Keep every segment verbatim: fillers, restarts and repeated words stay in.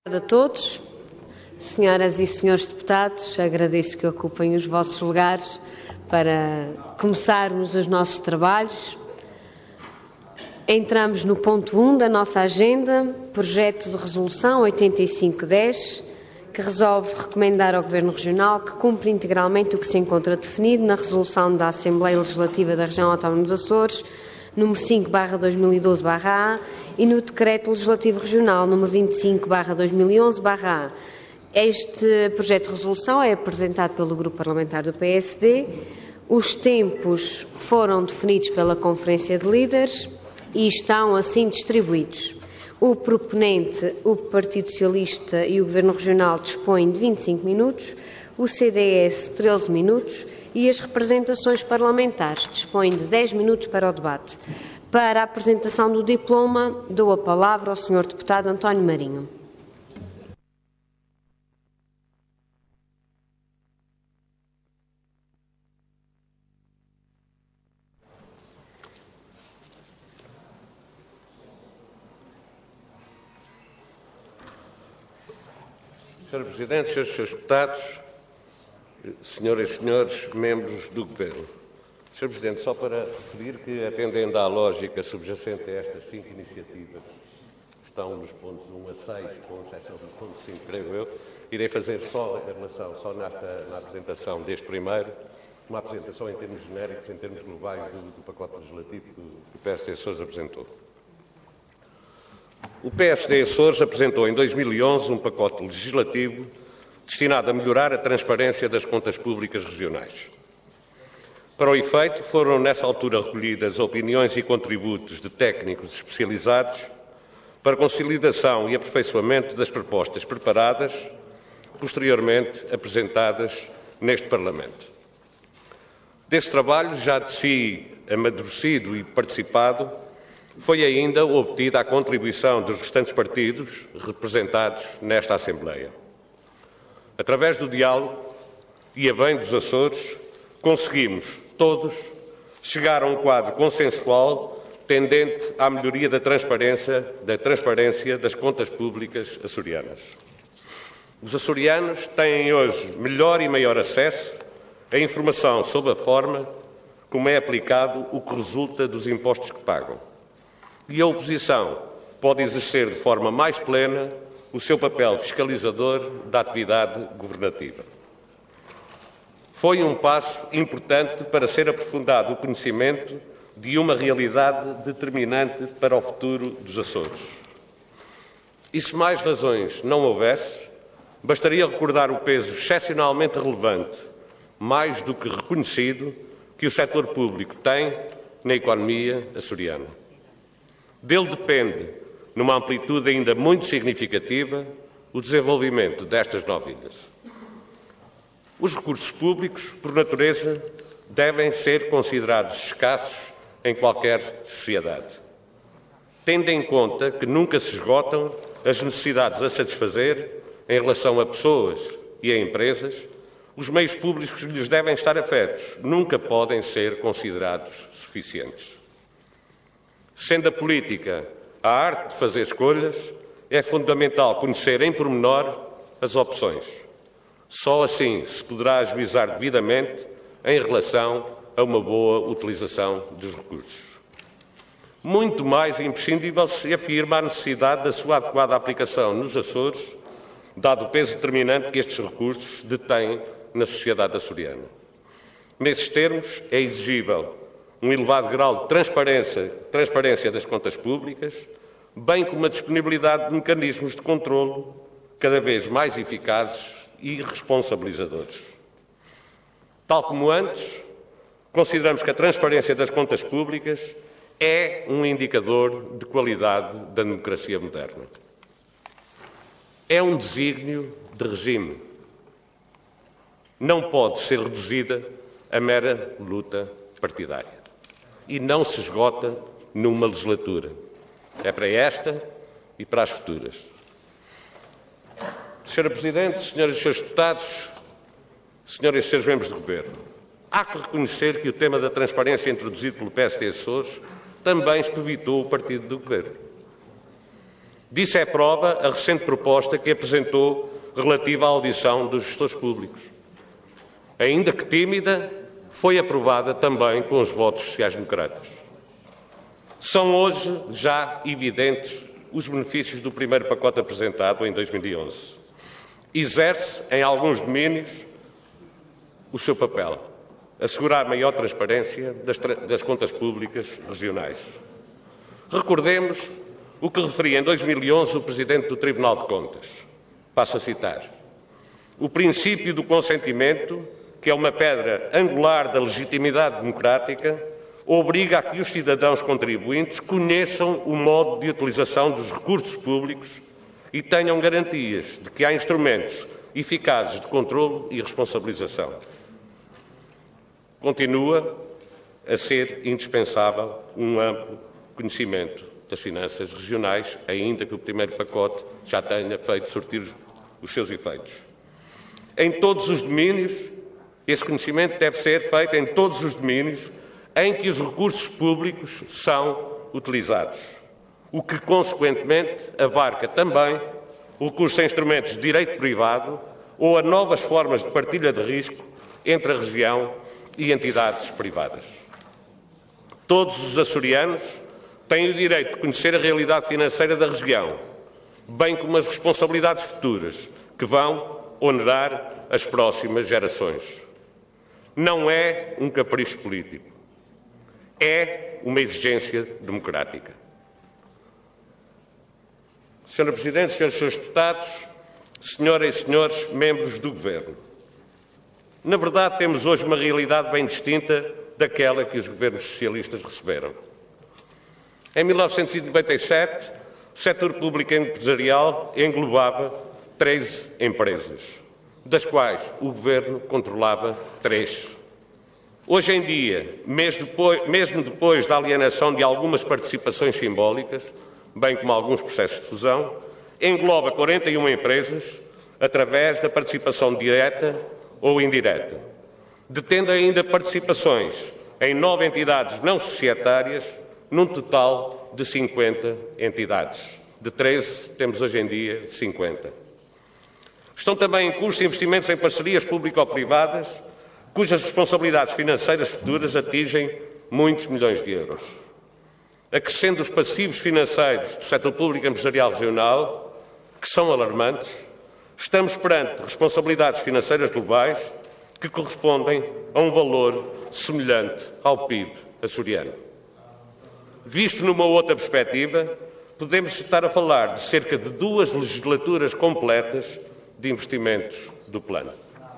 A todos, senhoras e senhores deputados, agradeço que ocupem os vossos lugares para começarmos os nossos trabalhos. Entramos no ponto um da nossa agenda, projeto de resolução oitenta e cinco dez, que resolve recomendar ao Governo Regional que cumpra integralmente o que se encontra definido na resolução da Assembleia Legislativa da Região Autónoma dos Açores, número cinco barra dois mil e doze barra A, e no Decreto Legislativo Regional número vinte e cinco barra dois mil e onze barra A. Este projeto de resolução é apresentado pelo Grupo Parlamentar do P S D. Os tempos foram definidos pela Conferência de Líderes e estão assim distribuídos. O proponente, o Partido Socialista e o Governo Regional dispõem de vinte e cinco minutos, o C D S treze minutos e as representações parlamentares dispõem de dez minutos para o debate. Para a apresentação do diploma, dou a palavra ao senhor deputado António Marinho. senhor Presidente, senhores deputados, senhoras e senhores membros do Governo. senhor Presidente, só para referir que, atendendo à lógica subjacente a estas cinco iniciativas, que estão nos pontos um a seis, com exceção do ponto cinco, creio eu, irei fazer só em relação, só nesta, na apresentação deste primeiro, uma apresentação em termos genéricos, em termos globais do, do pacote legislativo que o P S D Açores apresentou. O P S D Açores apresentou em dois mil e onze um pacote legislativo destinado a melhorar a transparência das contas públicas regionais. Para o efeito, foram nessa altura recolhidas opiniões e contributos de técnicos especializados para consolidação e aperfeiçoamento das propostas preparadas, posteriormente apresentadas neste Parlamento. Desse trabalho, já de si amadurecido e participado, foi ainda obtida a contribuição dos restantes partidos representados nesta Assembleia. Através do diálogo e a bem dos Açores, conseguimos todos chegar a um quadro consensual tendente à melhoria da transparência, da transparência das contas públicas açorianas. Os açorianos têm hoje melhor e maior acesso à informação sobre a forma como é aplicado o que resulta dos impostos que pagam. E a oposição pode exercer de forma mais plena o seu papel fiscalizador da atividade governativa. Foi um passo importante para ser aprofundado o conhecimento de uma realidade determinante para o futuro dos Açores. E se mais razões não houvesse, bastaria recordar o peso excepcionalmente relevante, mais do que reconhecido, que o setor público tem na economia açoriana. Dele depende, numa amplitude ainda muito significativa, o desenvolvimento destas nove ilhas. Os recursos públicos, por natureza, devem ser considerados escassos em qualquer sociedade, tendo em conta que nunca se esgotam as necessidades a satisfazer em relação a pessoas e a empresas. Os meios públicos que lhes devem estar afetos nunca podem ser considerados suficientes. Sendo a política a arte de fazer escolhas, é fundamental conhecer em pormenor as opções. Só assim se poderá ajuizar devidamente em relação a uma boa utilização dos recursos. Muito mais imprescindível se afirma a necessidade da sua adequada aplicação nos Açores, dado o peso determinante que estes recursos detêm na sociedade açoriana. Nesses termos, é exigível um elevado grau de transparência, transparência das contas públicas, bem como a disponibilidade de mecanismos de controlo cada vez mais eficazes e responsabilizadores. Tal como antes, consideramos que a transparência das contas públicas é um indicador de qualidade da democracia moderna. É um desígnio de regime. Não pode ser reduzida a mera luta partidária. E não se esgota numa legislatura. É para esta e para as futuras. senhora Presidente, senhoras e senhores deputados, senhoras e senhores membros do Governo, há que reconhecer que o tema da transparência introduzido pelo P S D Açores também espevitou o partido do Governo. Disso é prova a recente proposta que apresentou relativa à audição dos gestores públicos. Ainda que tímida, foi aprovada também com os votos sociais-democratas. São hoje já evidentes os benefícios do primeiro pacote apresentado em dois mil e onze. Exerce, em alguns domínios, o seu papel, assegurar maior transparência das, das contas públicas regionais. Recordemos o que referia em dois mil e onze o Presidente do Tribunal de Contas. Passo a citar. O princípio do consentimento, que é uma pedra angular da legitimidade democrática, obriga a que os cidadãos contribuintes conheçam o modo de utilização dos recursos públicos e tenham garantias de que há instrumentos eficazes de controlo e responsabilização. Continua a ser indispensável um amplo conhecimento das finanças regionais, ainda que o primeiro pacote já tenha feito sortir os seus efeitos. Em todos os domínios, esse conhecimento deve ser feito em todos os domínios em que os recursos públicos são utilizados, o que, consequentemente, abarca também o recurso a instrumentos de direito privado ou a novas formas de partilha de risco entre a região e entidades privadas. Todos os açorianos têm o direito de conhecer a realidade financeira da região, bem como as responsabilidades futuras que vão onerar as próximas gerações. Não é um capricho político, é uma exigência democrática. senhora Presidente, senhores e senhores deputados, senhoras e senhores membros do Governo, na verdade temos hoje uma realidade bem distinta daquela que os governos socialistas receberam. Em mil novecentos e noventa e sete, o setor público empresarial englobava treze empresas, das quais o Governo controlava três. Hoje em dia, mesmo depois, mesmo depois da alienação de algumas participações simbólicas, bem como alguns processos de fusão, engloba quarenta e uma empresas através da participação direta ou indireta, detendo ainda participações em nove entidades não societárias, num total de cinquenta entidades. De treze, temos hoje em dia cinquenta. Estão também em curso investimentos em parcerias público-privadas, cujas responsabilidades financeiras futuras atingem muitos milhões de euros. Acrescendo os passivos financeiros do setor público empresarial regional, que são alarmantes, estamos perante responsabilidades financeiras globais que correspondem a um valor semelhante ao P I B açoriano. Visto numa outra perspectiva, podemos estar a falar de cerca de duas legislaturas completas de investimentos do plano.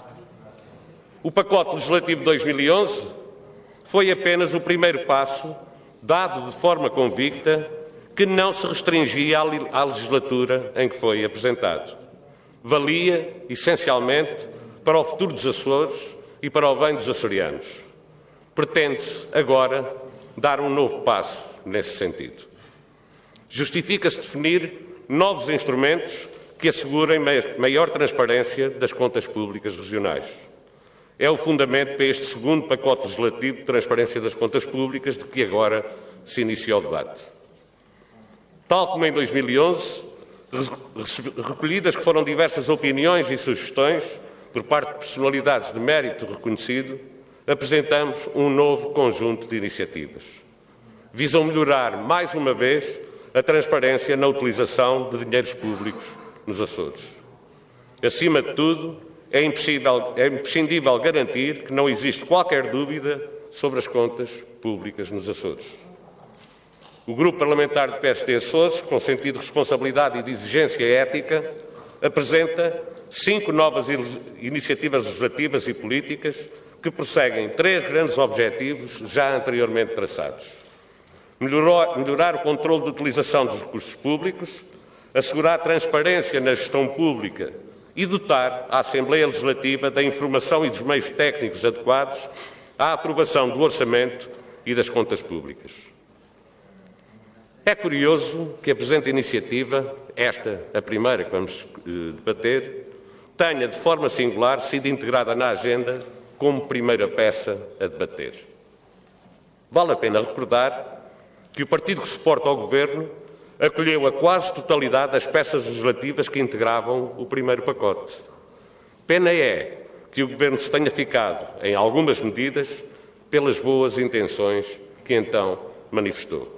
O pacote legislativo de dois mil e onze foi apenas o primeiro passo, dado de forma convicta, que não se restringia à legislatura em que foi apresentado. Valia, essencialmente, para o futuro dos Açores e para o bem dos açorianos. Pretende-se, agora, dar um novo passo nesse sentido. Justifica-se definir novos instrumentos que assegurem maior transparência das contas públicas regionais. É o fundamento para este segundo pacote legislativo de transparência das contas públicas de que agora se inicia o debate. Tal como em dois mil e onze, recolhidas que foram diversas opiniões e sugestões por parte de personalidades de mérito reconhecido, apresentamos um novo conjunto de iniciativas. Visam melhorar, mais uma vez, a transparência na utilização de dinheiros públicos nos Açores. Acima de tudo, é imprescindível, é imprescindível garantir que não existe qualquer dúvida sobre as contas públicas nos Açores. O Grupo Parlamentar do P S D Açores, com sentido de responsabilidade e de exigência ética, apresenta cinco novas iniciativas legislativas e políticas que prosseguem três grandes objetivos já anteriormente traçados. Melhorar, melhorar o controle de utilização dos recursos públicos, assegurar transparência na gestão pública e dotar a Assembleia Legislativa da informação e dos meios técnicos adequados à aprovação do orçamento e das contas públicas. É curioso que a presente iniciativa, esta, a primeira que vamos eh, debater, tenha, de forma singular, sido integrada na agenda como primeira peça a debater. Vale a pena recordar que o partido que suporta ao Governo acolheu a quase totalidade das peças legislativas que integravam o primeiro pacote. Pena é que o Governo se tenha ficado em algumas medidas pelas boas intenções que então manifestou.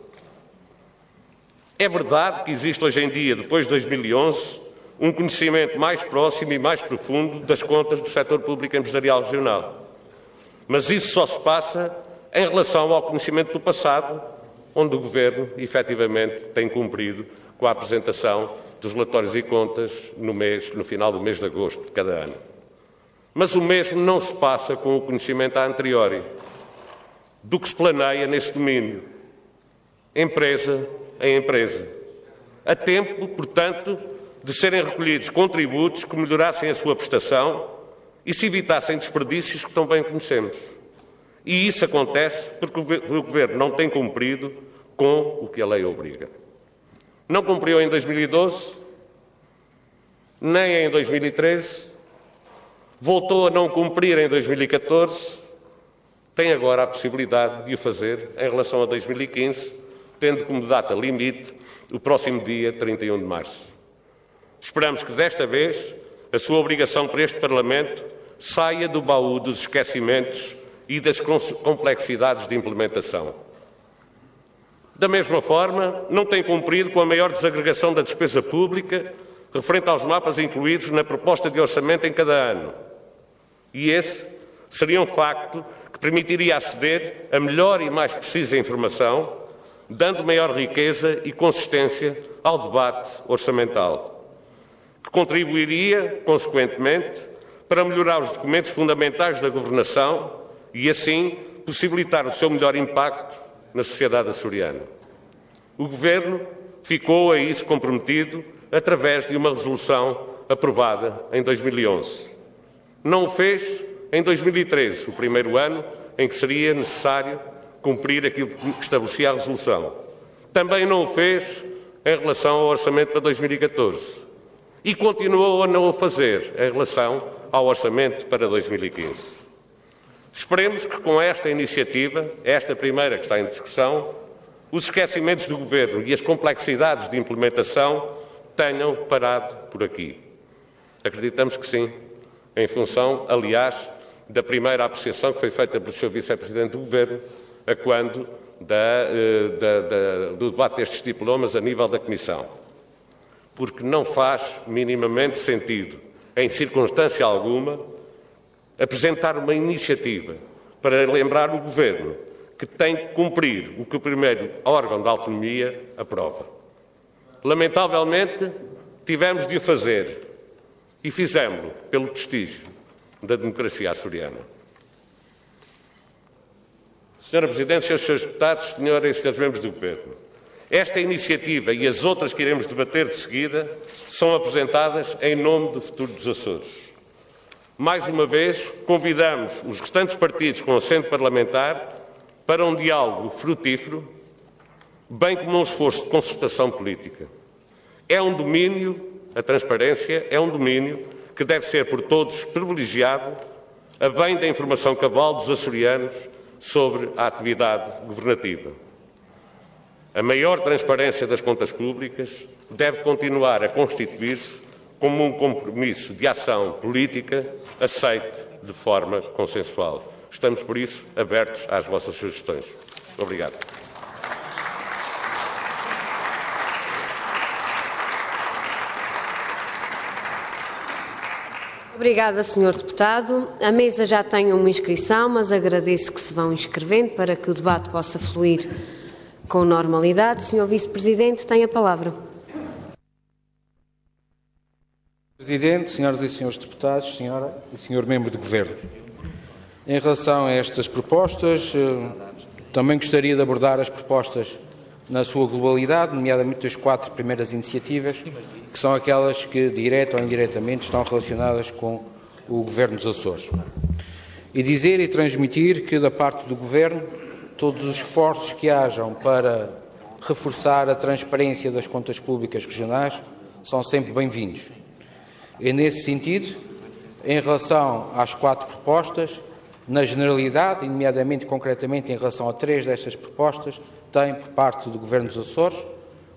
É verdade que existe hoje em dia, depois de dois mil e onze, um conhecimento mais próximo e mais profundo das contas do setor público empresarial regional. Mas isso só se passa em relação ao conhecimento do passado, onde o Governo, efetivamente, tem cumprido com a apresentação dos relatórios e contas no, mês, no final do mês de agosto de cada ano. Mas o mesmo não se passa com o conhecimento a anteriori do que se planeia nesse domínio, empresa em empresa. A tempo, portanto, de serem recolhidos contributos que melhorassem a sua prestação e se evitassem desperdícios que tão bem conhecemos. E isso acontece porque o Governo não tem cumprido com o que a lei obriga. Não cumpriu em dois mil e doze, nem em dois mil e treze, voltou a não cumprir em dois mil e catorze, tem agora a possibilidade de o fazer em relação a dois mil e quinze, tendo como data limite o próximo dia trinta e um de março. Esperamos que desta vez a sua obrigação para este Parlamento saia do baú dos esquecimentos e das complexidades de implementação. Da mesma forma, não tem cumprido com a maior desagregação da despesa pública referente aos mapas incluídos na proposta de orçamento em cada ano. E esse seria um facto que permitiria aceder a melhor e mais precisa informação, dando maior riqueza e consistência ao debate orçamental, que contribuiria, consequentemente, para melhorar os documentos fundamentais da governação e, assim, possibilitar o seu melhor impacto na sociedade açoriana. O Governo ficou a isso comprometido através de uma resolução aprovada em dois mil e onze. Não o fez em dois mil e treze, o primeiro ano em que seria necessário cumprir aquilo que estabelecia a resolução. Também não o fez em relação ao orçamento para dois mil e catorze. E continuou a não o fazer em relação ao orçamento para dois mil e quinze. Esperemos que com esta iniciativa, esta primeira que está em discussão, os esquecimentos do Governo e as complexidades de implementação tenham parado por aqui. Acreditamos que sim, em função, aliás, da primeira apreciação que foi feita pelo senhor Vice-Presidente do Governo, a quando da, da, da, do debate destes diplomas a nível da Comissão. Porque não faz minimamente sentido, em circunstância alguma, apresentar uma iniciativa para lembrar o Governo que tem que cumprir o que o primeiro órgão da autonomia aprova. Lamentavelmente, tivemos de o fazer e fizemos-lo pelo prestígio da democracia açoriana. senhora Presidente, senhores deputados, senhoras e senhores membros do Governo, esta iniciativa e as outras que iremos debater de seguida são apresentadas em nome do futuro dos Açores. Mais uma vez, convidamos os restantes partidos com assento parlamentar para um diálogo frutífero, bem como um esforço de concertação política. É um domínio, a transparência, é um domínio que deve ser por todos privilegiado, a bem da informação cabal dos açorianos sobre a atividade governativa. A maior transparência das contas públicas deve continuar a constituir-se como um compromisso de ação política aceite de forma consensual. Estamos, por isso, abertos às vossas sugestões. Obrigado. Obrigada, senhor Deputado. A mesa já tem uma inscrição, mas agradeço que se vão inscrevendo para que o debate possa fluir com normalidade. senhor Vice-Presidente, tem a palavra. Presidente, senhoras e senhores deputados, senhora e senhor membro do Governo. Em relação a estas propostas, também gostaria de abordar as propostas na sua globalidade, nomeadamente as quatro primeiras iniciativas, que são aquelas que, direta ou indiretamente, estão relacionadas com o Governo dos Açores. E dizer e transmitir que, da parte do Governo, todos os esforços que hajam para reforçar a transparência das contas públicas regionais são sempre bem-vindos. E, nesse sentido, em relação às quatro propostas, na generalidade, e nomeadamente concretamente em relação a três destas propostas, tem, por parte do Governo dos Açores,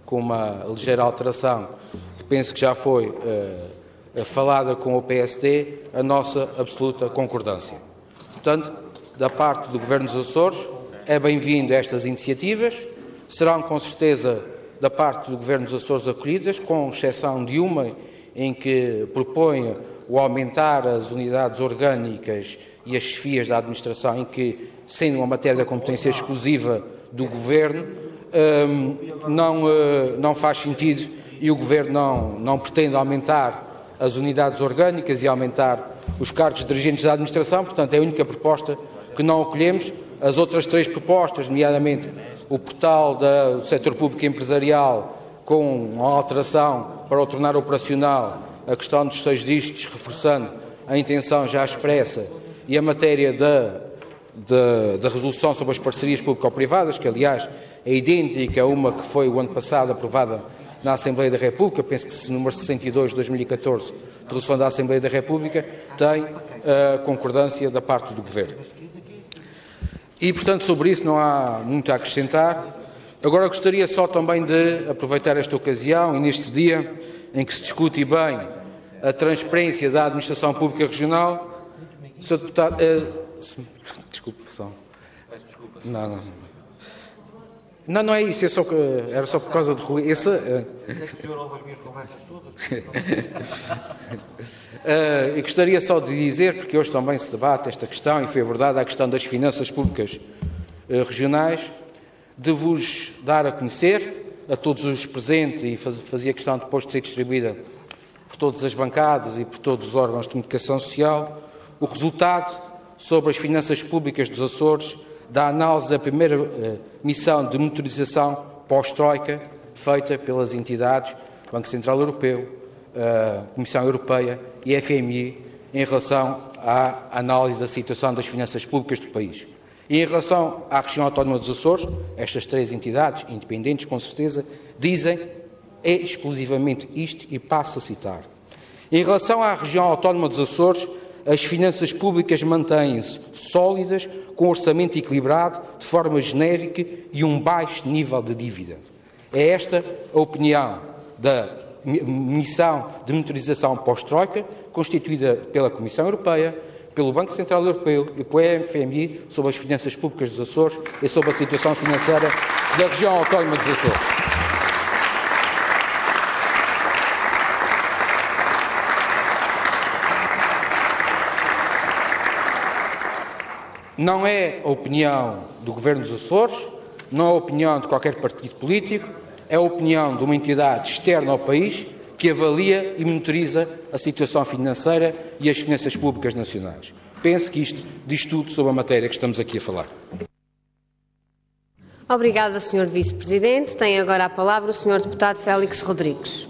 com uma ligeira alteração, que penso que já foi uh, falada com o P S D, a nossa absoluta concordância. Portanto, da parte do Governo dos Açores, é bem-vindo estas iniciativas, serão com certeza da parte do Governo dos Açores acolhidas, com exceção de uma em que propõe o aumentar as unidades orgânicas e as chefias da administração, em que, sendo uma matéria da competência exclusiva do Governo, não, não faz sentido e o Governo não, não pretende aumentar as unidades orgânicas e aumentar os cargos de dirigentes da administração. Portanto, é a única proposta que não acolhemos. As outras três propostas, nomeadamente o portal do setor público empresarial, com uma alteração para o tornar operacional, a questão dos seis dígitos, reforçando a intenção já expressa, e a matéria da, da, da resolução sobre as parcerias público-privadas, que aliás é idêntica a uma que foi o ano passado aprovada na Assembleia da República, penso que se número sessenta e dois de dois mil e catorze, de resolução da Assembleia da República, tem a concordância da parte do Governo. E, portanto, sobre isso não há muito a acrescentar. Agora gostaria só também de aproveitar esta ocasião e neste dia em que se discute bem a transparência da administração pública regional, senhor Deputado, eh, desculpe, só. Não, não. Não, não é isso, é só, era só por causa de Rui. Esse, uh, uh, e gostaria só de dizer, porque hoje também se debate esta questão e foi abordada a questão das finanças públicas uh, regionais, de vos dar a conhecer a todos os presentes, e faz, fazia questão depois de ser distribuída por todas as bancadas e por todos os órgãos de comunicação social, o resultado sobre as finanças públicas dos Açores da análise da primeira uh, missão de monitorização pós-Troika feita pelas entidades Banco Central Europeu, uh, Comissão Europeia e F M I em relação à análise da situação das finanças públicas do país. E em relação à região autónoma dos Açores, estas três entidades, independentes com certeza, dizem é exclusivamente isto e passo a citar. Em relação à região autónoma dos Açores, as finanças públicas mantêm-se sólidas, com orçamento equilibrado, de forma genérica e um baixo nível de dívida. É esta a opinião da missão de monitorização pós-Troika, constituída pela Comissão Europeia, pelo Banco Central Europeu e pelo F M I sobre as finanças públicas dos Açores e sobre a situação financeira da região autónoma dos Açores. Não é a opinião do Governo dos Açores, não é a opinião de qualquer partido político, é a opinião de uma entidade externa ao país que avalia e monitoriza a situação financeira e as finanças públicas nacionais. Penso que isto diz tudo sobre a matéria que estamos aqui a falar. Obrigada, senhor Vice-Presidente. Tem agora a palavra o senhor Deputado Félix Rodrigues.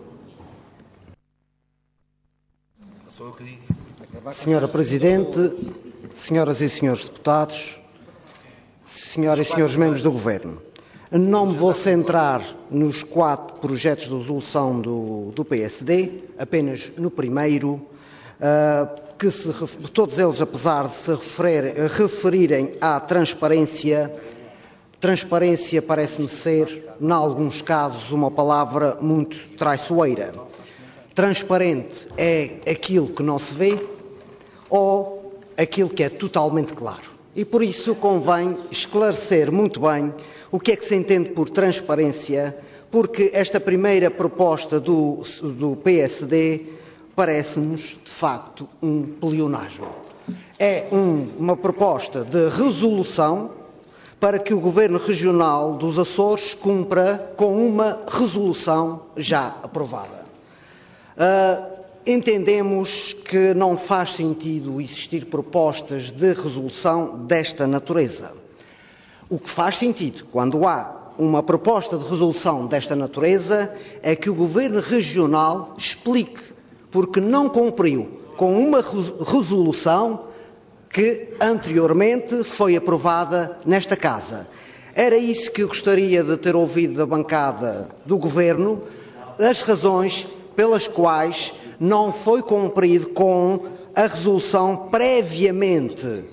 Senhora Presidente, senhoras e senhores deputados, senhoras e senhores membros do Governo, não me vou centrar nos quatro projetos de resolução do, do P S D, apenas no primeiro, uh, que se, todos eles, apesar de se referir, referirem à transparência, transparência parece-me ser, em alguns casos, uma palavra muito traiçoeira. Transparente é aquilo que não se vê ou aquilo que é totalmente claro. E por isso convém esclarecer muito bem o que é que se entende por transparência, porque esta primeira proposta do, do P S D parece-nos, de facto, um pleonasmo. É um, uma proposta de resolução para que o Governo Regional dos Açores cumpra com uma resolução já aprovada. Uh, Entendemos que não faz sentido existir propostas de resolução desta natureza. O que faz sentido, quando há uma proposta de resolução desta natureza, é que o Governo Regional explique porque não cumpriu com uma resolução que anteriormente foi aprovada nesta Casa. Era isso que eu gostaria de ter ouvido da bancada do Governo, as razões pelas quais não foi cumprido com a resolução previamente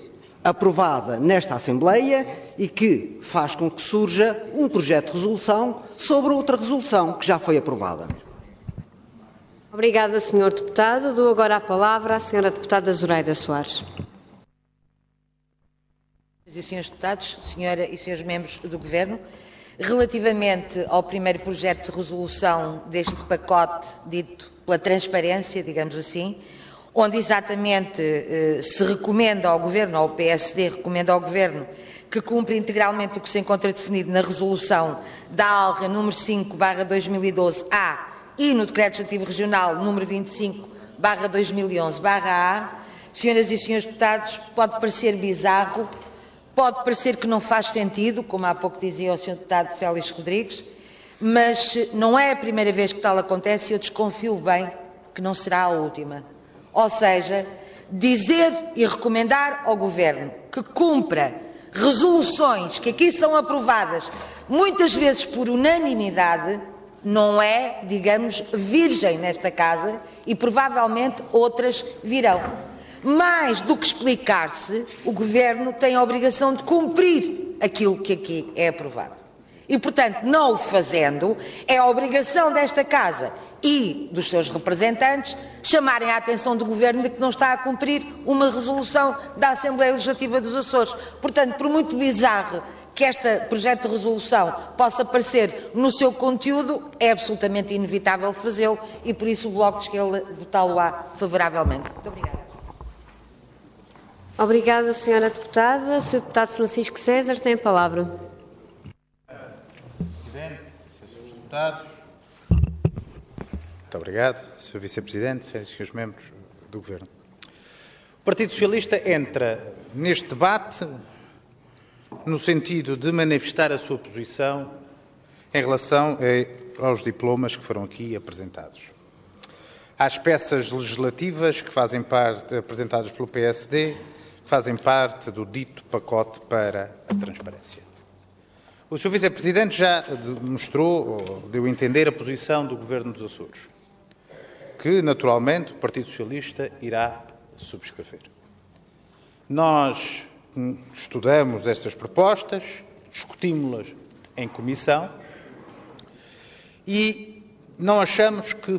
aprovada nesta Assembleia e que faz com que surja um projeto de resolução sobre outra resolução que já foi aprovada. Obrigada, senhor Deputado. Dou agora a palavra à senhora Deputada Zoraida Soares. Senhoras e senhores Deputados, senhora e senhores membros do Governo, relativamente ao primeiro projeto de resolução deste pacote dito pela transparência, digamos assim, onde exatamente eh, se recomenda ao Governo, ao P S D, recomenda ao Governo que cumpra integralmente o que se encontra definido na resolução da ALRA número cinco barra dois mil e doze A e no Decreto Legislativo Regional número vinte e cinco barra dois mil e onze barra A, senhoras e senhores deputados, pode parecer bizarro, pode parecer que não faz sentido, como há pouco dizia o senhor deputado Félix Rodrigues, mas não é a primeira vez que tal acontece e eu desconfio bem que não será a última. Ou seja, dizer e recomendar ao Governo que cumpra resoluções que aqui são aprovadas, muitas vezes por unanimidade, não é, digamos, virgem nesta casa e provavelmente outras virão. Mais do que explicar-se, o Governo tem a obrigação de cumprir aquilo que aqui é aprovado. E, portanto, não o fazendo, é a obrigação desta casa e dos seus representantes chamarem a atenção do Governo de que não está a cumprir uma resolução da Assembleia Legislativa dos Açores. Portanto, por muito bizarro que este projeto de resolução possa parecer no seu conteúdo, é absolutamente inevitável fazê-lo e, por isso, o Bloco de Esquerda votá-lo-á favoravelmente. Muito obrigada. Obrigada, senhora Deputada. O senhor Deputado Francisco César tem a palavra. Presidente, senhores Deputados. Muito obrigado, senhor Vice-Presidente, senhoras e senhores membros do Governo. O Partido Socialista entra neste debate no sentido de manifestar a sua posição em relação aos diplomas que foram aqui apresentados. Às peças legislativas que fazem parte, apresentadas pelo P S D, que fazem parte do dito pacote para a transparência. O senhor Vice-Presidente já mostrou, ou deu a entender, a posição do Governo dos Açores, que, naturalmente, o Partido Socialista irá subscrever. Nós estudamos estas propostas, discutimos-las em comissão e não achamos que,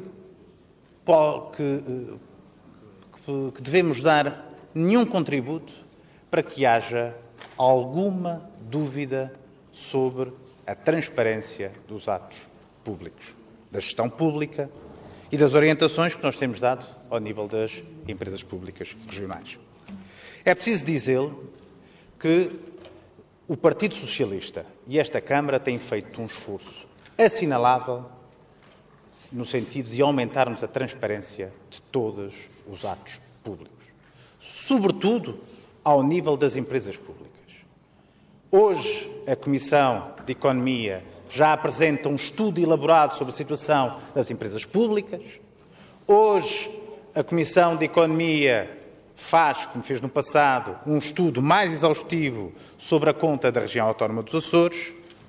que, que devemos dar nenhum contributo para que haja alguma dúvida sobre a transparência dos atos públicos, da gestão pública e das orientações que nós temos dado ao nível das empresas públicas regionais. É preciso dizê-lo que o Partido Socialista e esta Câmara têm feito um esforço assinalável no sentido de aumentarmos a transparência de todos os atos públicos, sobretudo ao nível das empresas públicas. Hoje, a Comissão de Economia já apresenta um estudo elaborado sobre a situação das empresas públicas. Hoje, a Comissão de Economia faz, como fez no passado, um estudo mais exaustivo sobre a conta da região autónoma dos Açores.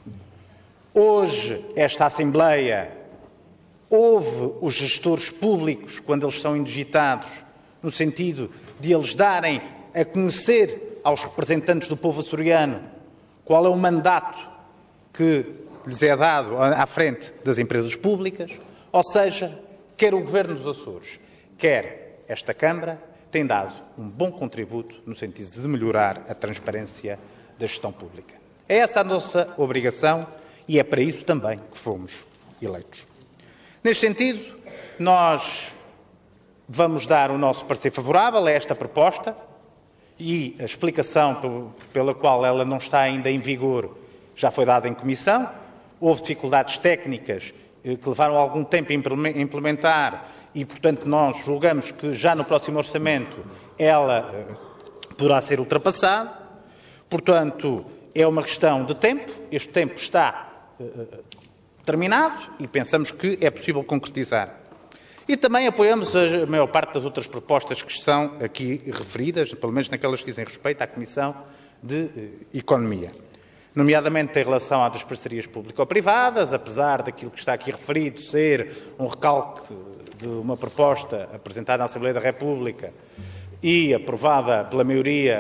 Hoje, esta Assembleia ouve os gestores públicos quando eles são indigitados, no sentido de eles darem a conhecer aos representantes do povo açoriano qual é o mandato que lhes é dado à frente das empresas públicas. Ou seja, quer o Governo dos Açores, quer esta Câmara, tem dado um bom contributo no sentido de melhorar a transparência da gestão pública. É essa a nossa obrigação e é para isso também que fomos eleitos. Neste sentido, nós vamos dar o nosso parecer favorável a esta proposta e a explicação pela qual ela não está ainda em vigor já foi dada em comissão. Houve dificuldades técnicas que levaram algum tempo a implementar e, portanto, nós julgamos que já no próximo orçamento ela poderá ser ultrapassada. Portanto, é uma questão de tempo. Este tempo está uh, terminado e pensamos que é possível concretizar. E também apoiamos a maior parte das outras propostas que são aqui referidas, pelo menos naquelas que dizem respeito à Comissão de uh, Economia. Nomeadamente em relação às parcerias público-privadas, apesar daquilo que está aqui referido ser um recalque de uma proposta apresentada na Assembleia da República e aprovada pela maioria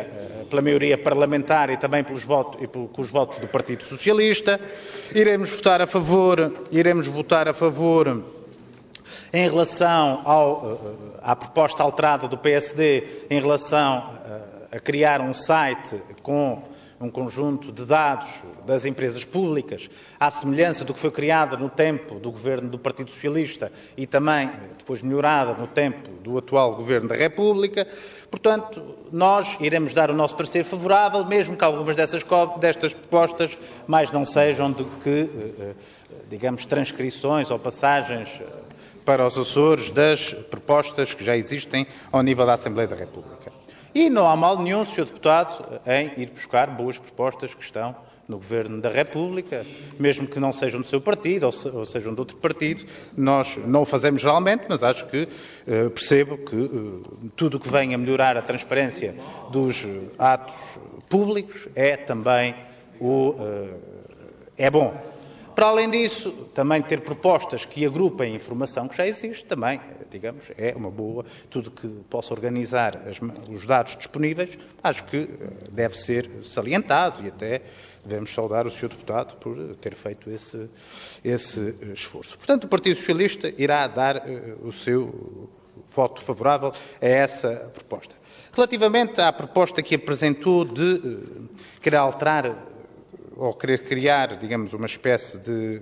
pela maioria parlamentar e também pelos votos, e com os votos do Partido Socialista. Iremos votar a favor, iremos votar a favor em relação ao, à proposta alterada do P S D em relação a, a criar um site com um conjunto de dados das empresas públicas, à semelhança do que foi criado no tempo do governo do Partido Socialista e também depois melhorada no tempo do atual governo da República. Portanto, nós iremos dar o nosso parecer favorável, mesmo que algumas dessas, destas propostas mais não sejam do que, digamos, transcrições ou passagens para os Açores das propostas que já existem ao nível da Assembleia da República. E não há mal nenhum, senhor Deputado, em ir buscar boas propostas que estão no Governo da República, mesmo que não sejam do seu partido ou sejam de outro partido. Nós não o fazemos geralmente, mas acho que eh, percebo que eh, tudo o que venha a melhorar a transparência dos atos públicos é também o, eh, é bom. Para além disso, também ter propostas que agrupem a informação que já existe, também, digamos, é uma boa. Tudo que possa organizar as, os dados disponíveis, acho que deve ser salientado e até devemos saudar o senhor Deputado por ter feito esse, esse esforço. Portanto, o Partido Socialista irá dar uh, o seu voto favorável a essa proposta. Relativamente à proposta que apresentou de uh, querer alterar ou querer criar, digamos, uma espécie de,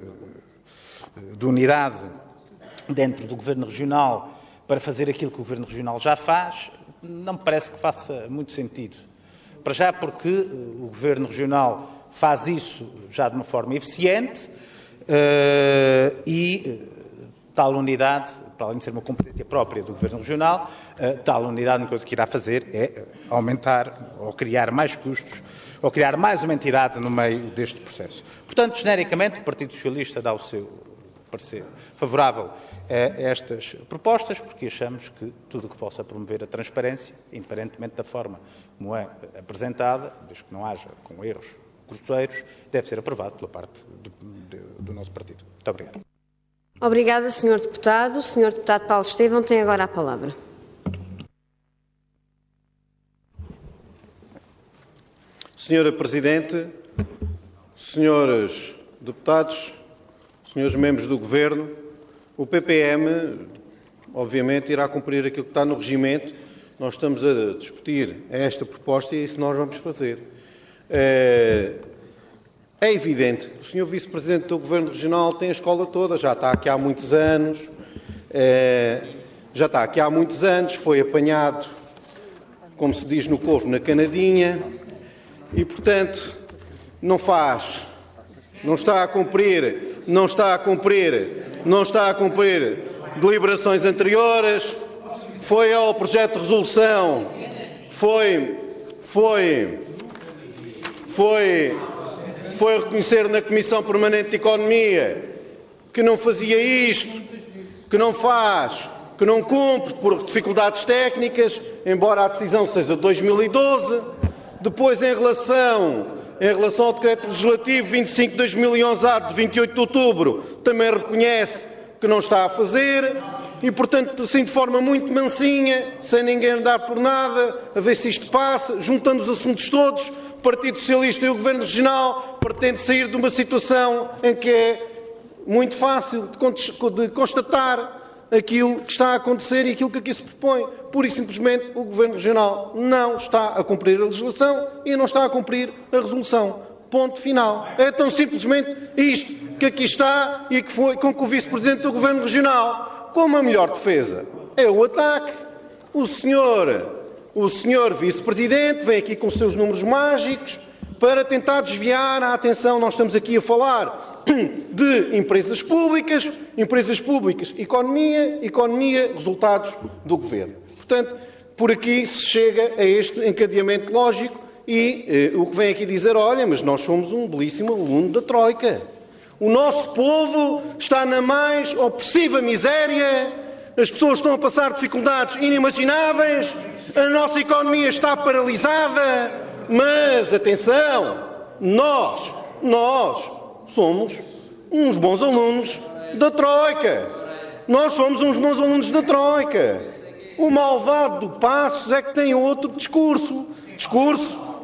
de unidade dentro do Governo Regional para fazer aquilo que o Governo Regional já faz, não me parece que faça muito sentido. Para já porque o Governo Regional faz isso já de uma forma eficiente uh, e uh, tal unidade, para além de ser uma competência própria do Governo Regional, uh, tal unidade, a única coisa que irá fazer é aumentar ou criar mais custos ou criar mais uma entidade no meio deste processo. Portanto, genericamente, o Partido Socialista dá o seu parecer favorável a estas propostas, porque achamos que tudo o que possa promover a transparência, independentemente da forma como é apresentada, desde que não haja com erros grosseiros, deve ser aprovado pela parte do, do, do nosso partido. Muito obrigado. Obrigada, senhor Deputado. O senhor Deputado Paulo Estevão tem agora a palavra. Senhora Presidente, senhores deputados, senhores membros do Governo, o P P M, obviamente, irá cumprir aquilo que está no regimento. Nós estamos a discutir esta proposta e é isso que nós vamos fazer. É evidente, o senhor Vice-Presidente do Governo Regional tem a escola toda, já está aqui há muitos anos, é, já está aqui há muitos anos, foi apanhado, como se diz no Corvo, na canadinha. E, portanto, não faz, não está a cumprir, não está a cumprir, não está a cumprir deliberações anteriores, foi ao projeto de resolução, foi, foi, foi, foi reconhecer na Comissão Permanente de Economia que não fazia isto, que não faz, que não cumpre por dificuldades técnicas, embora a decisão seja de dois mil e doze. Depois, em relação, em relação ao Decreto Legislativo vinte e cinco de dois mil e onze A de vinte e oito de outubro, também reconhece que não está a fazer e, portanto, assim de forma muito mansinha, sem ninguém andar por nada, a ver se isto passa, juntando os assuntos todos, o Partido Socialista e o Governo Regional pretende sair de uma situação em que é muito fácil de constatar aquilo que está a acontecer e aquilo que aqui se propõe. Pura e simplesmente o Governo Regional não está a cumprir a legislação e não está a cumprir a resolução. Ponto final. É tão simplesmente isto que aqui está e que foi com que o Vice-Presidente do Governo Regional, como a melhor defesa, é o ataque. O senhor, o senhor Vice-Presidente vem aqui com os seus números mágicos para tentar desviar a atenção. Nós estamos aqui a falar de empresas públicas, empresas públicas, economia, economia, resultados do Governo. Portanto, por aqui se chega a este encadeamento lógico e eh, o que vem aqui dizer, olha, mas nós somos um belíssimo aluno da Troika. O nosso povo está na mais opressiva miséria, as pessoas estão a passar dificuldades inimagináveis, a nossa economia está paralisada, mas, atenção, nós, nós, somos uns bons alunos da Troika. Nós somos uns bons alunos da Troika. O malvado do Passos é que tem outro discurso. Discurso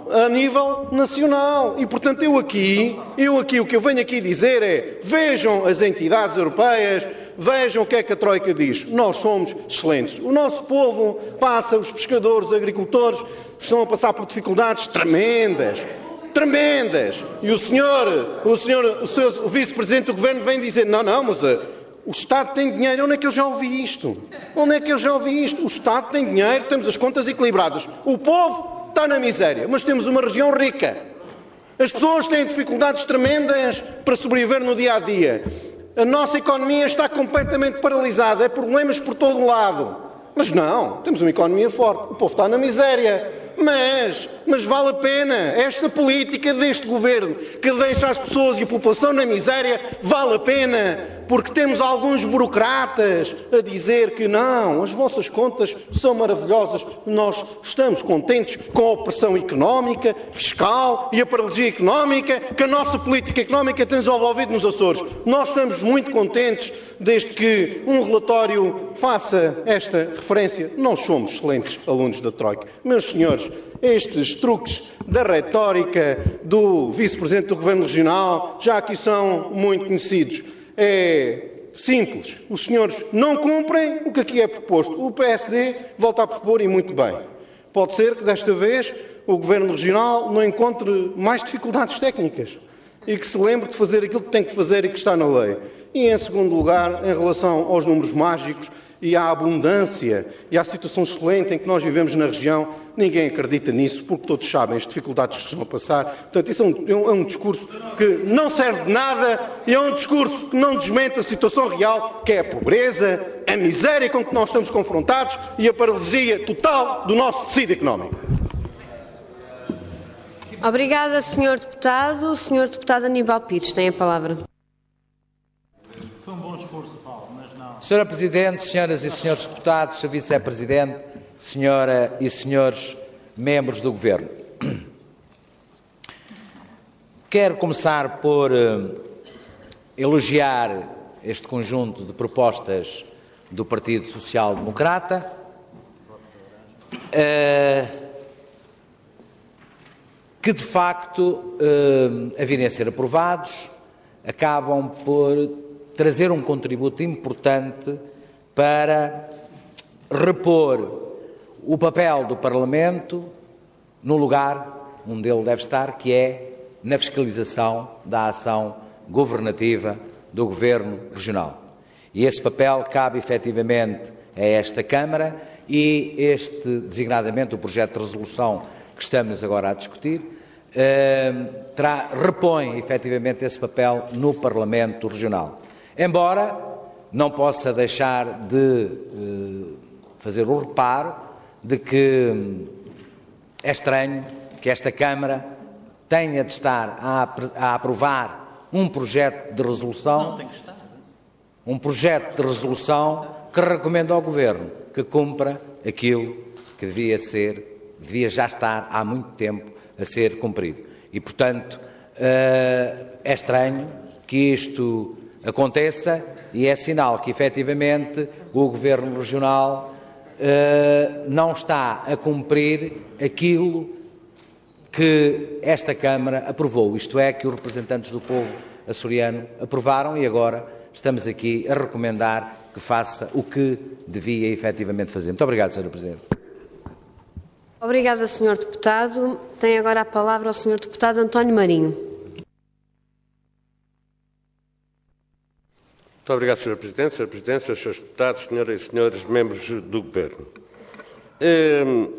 a nível nacional. E, portanto, eu aqui, eu aqui, o que eu venho aqui dizer é, vejam as entidades europeias, vejam o que é que a Troika diz. Nós somos excelentes. O nosso povo passa, os pescadores, os agricultores, estão a passar por dificuldades tremendas. Tremendas. E o senhor, o senhor, o, seu, o vice-presidente do governo vem dizer, não, não, mas uh, o Estado tem dinheiro. Onde é que eu já ouvi isto? Onde é que eu já ouvi isto? O Estado tem dinheiro, temos as contas equilibradas. O povo está na miséria, mas temos uma região rica. As pessoas têm dificuldades tremendas para sobreviver no dia-a-dia. A nossa economia está completamente paralisada, é problemas por todo o lado. Mas não, temos uma economia forte, o povo está na miséria. Mas, mas vale a pena, esta política deste governo que deixa as pessoas e a população na miséria, vale a pena, porque temos alguns burocratas a dizer que não, as vossas contas são maravilhosas, nós estamos contentes com a opressão económica, fiscal e a paralisia económica que a nossa política económica tem desenvolvido nos Açores. Nós estamos muito contentes desde que um relatório faça esta referência. Nós somos excelentes alunos da Troika. Meus senhores, estes truques da retórica do vice-presidente do Governo Regional já aqui são muito conhecidos. É simples. Os senhores não cumprem o que aqui é proposto. O P S D volta a propor e muito bem. Pode ser que desta vez o Governo Regional não encontre mais dificuldades técnicas e que se lembre de fazer aquilo que tem que fazer e que está na lei. E, em segundo lugar, em relação aos números mágicos e à abundância e à situação excelente em que nós vivemos na região, ninguém acredita nisso, porque todos sabem as dificuldades que estão a passar. Portanto, isso é um, é um discurso que não serve de nada e é um discurso que não desmente a situação real, que é a pobreza, a miséria com que nós estamos confrontados e a paralisia total do nosso tecido económico. Obrigada, senhor Deputado. O senhor Deputado Aníbal Pires tem a palavra. Foi um bom esforço, Paulo, mas não. Senhora Presidente, senhoras e senhores deputados, senhor Vice-Presidente, senhora e senhores membros do Governo. Quero começar por uh, elogiar este conjunto de propostas do Partido Social Democrata, uh, que de facto, uh, a virem a ser aprovados, acabam por trazer um contributo importante para repor o papel do Parlamento no lugar onde ele deve estar, que é na fiscalização da ação governativa do Governo Regional. E esse papel cabe efetivamente a esta Câmara e este, designadamente, o projeto de resolução que estamos agora a discutir, eh, terá, repõe efetivamente esse papel no Parlamento Regional. Embora não possa deixar de eh, fazer o reparo de que é estranho que esta Câmara tenha de estar a, a aprovar um projeto de resolução, Não tem que estar. um projeto de resolução que recomenda ao Governo que cumpra aquilo que devia ser, devia já estar há muito tempo a ser cumprido. E, portanto, é estranho que isto aconteça e é sinal que, efetivamente, o Governo Regional não está a cumprir aquilo que esta Câmara aprovou, isto é, que os representantes do povo açoriano aprovaram e agora estamos aqui a recomendar que faça o que devia efetivamente fazer. Muito obrigado, senhora Presidente. Obrigada, senhor Deputado. Tem agora a palavra o senhor Deputado António Marinho. Muito obrigado, senhor Presidente, senhor Presidente, senhores Deputados, senhoras e senhores membros do Governo. Hum,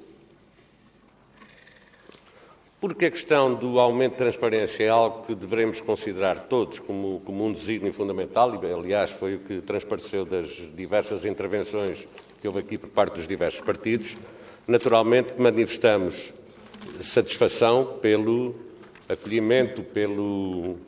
porque a questão do aumento de transparência é algo que devemos considerar todos como, como um desígnio fundamental e, aliás, foi o que transpareceu das diversas intervenções que houve aqui por parte dos diversos partidos. Naturalmente que manifestamos satisfação pelo acolhimento, pelo,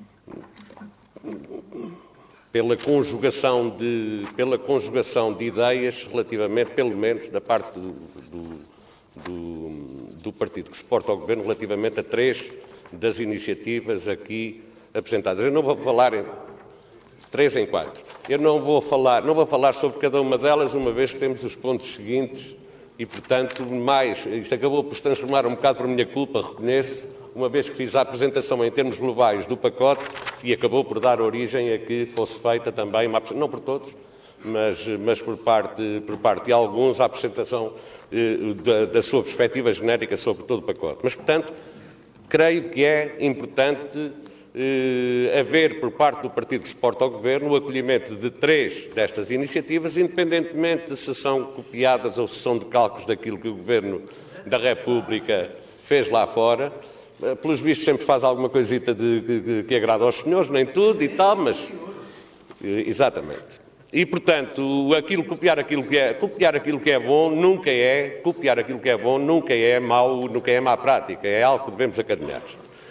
pela, conjugação de, pela conjugação de ideias relativamente, pelo menos, da parte do, do, do, do partido que suporta o Governo, relativamente a três das iniciativas aqui apresentadas. Eu não vou falar em três em quatro. Eu não vou falar, não vou falar sobre cada uma delas, uma vez que temos os pontos seguintes e, portanto, mais, isto acabou por se transformar um bocado por minha culpa, reconheço, uma vez que fiz a apresentação em termos globais do pacote e acabou por dar origem a que fosse feita também, uma, não por todos, mas, mas por, parte, por parte de alguns, a apresentação eh, da, da sua perspectiva genérica sobre todo o pacote. Mas, portanto, creio que é importante eh, haver, por parte do partido que suporta ao Governo, o acolhimento de três destas iniciativas, independentemente se são copiadas ou se são decalques daquilo que o Governo da República fez lá fora. Pelos vistos sempre faz alguma coisita de, de, de, que agrada aos senhores, nem tudo e tal, mas... Exatamente. E, portanto, aquilo, copiar, aquilo que é, copiar aquilo que é bom nunca é... Copiar aquilo que é bom nunca é mau, nunca é má prática. É algo que devemos acarinhar.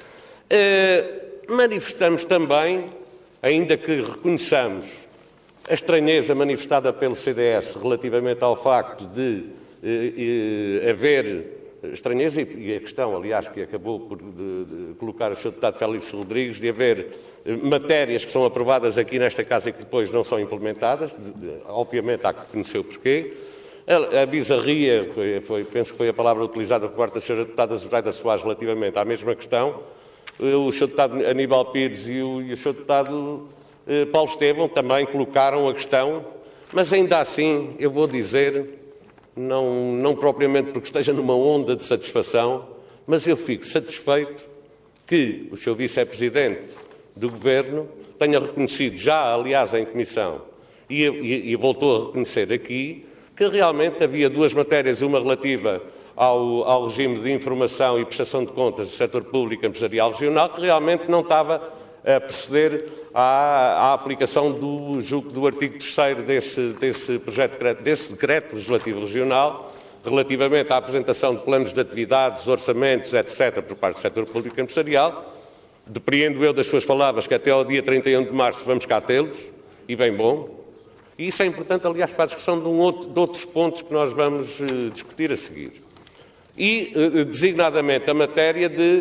Uh, manifestamos também, ainda que reconheçamos a estranheza manifestada pelo C D S relativamente ao facto de uh, uh, haver... estranheza e a questão, aliás, que acabou por de, de colocar o senhor deputado Félix Rodrigues, de haver matérias que são aprovadas aqui nesta Casa e que depois não são implementadas, de, de, obviamente há que conhecer o porquê. A, a bizarria, foi, foi, penso que foi a palavra utilizada por parte da senhora deputada Zoraida Soares relativamente à mesma questão. O senhor deputado Aníbal Pires e o, e o senhor deputado eh, Paulo Estevão também colocaram a questão, mas ainda assim, eu vou dizer... Não, não propriamente porque esteja numa onda de satisfação, mas eu fico satisfeito que o senhor Vice-Presidente do Governo tenha reconhecido, já aliás em Comissão, e, e, e voltou a reconhecer aqui, que realmente havia duas matérias, uma relativa ao, ao regime de informação e prestação de contas do setor público empresarial regional, que realmente não estava a proceder à, à aplicação do, julgo, do artigo terceiro desse, desse projeto de decreto, desse decreto legislativo regional, relativamente à apresentação de planos de atividades, orçamentos, etcétera, por parte do setor público empresarial. Depreendo eu das suas palavras que até ao dia trinta e um de março vamos cá tê-los, e bem bom. E isso é importante, aliás, para a discussão de, um outro, de outros pontos que nós vamos uh, discutir a seguir. E, uh, designadamente, a matéria de...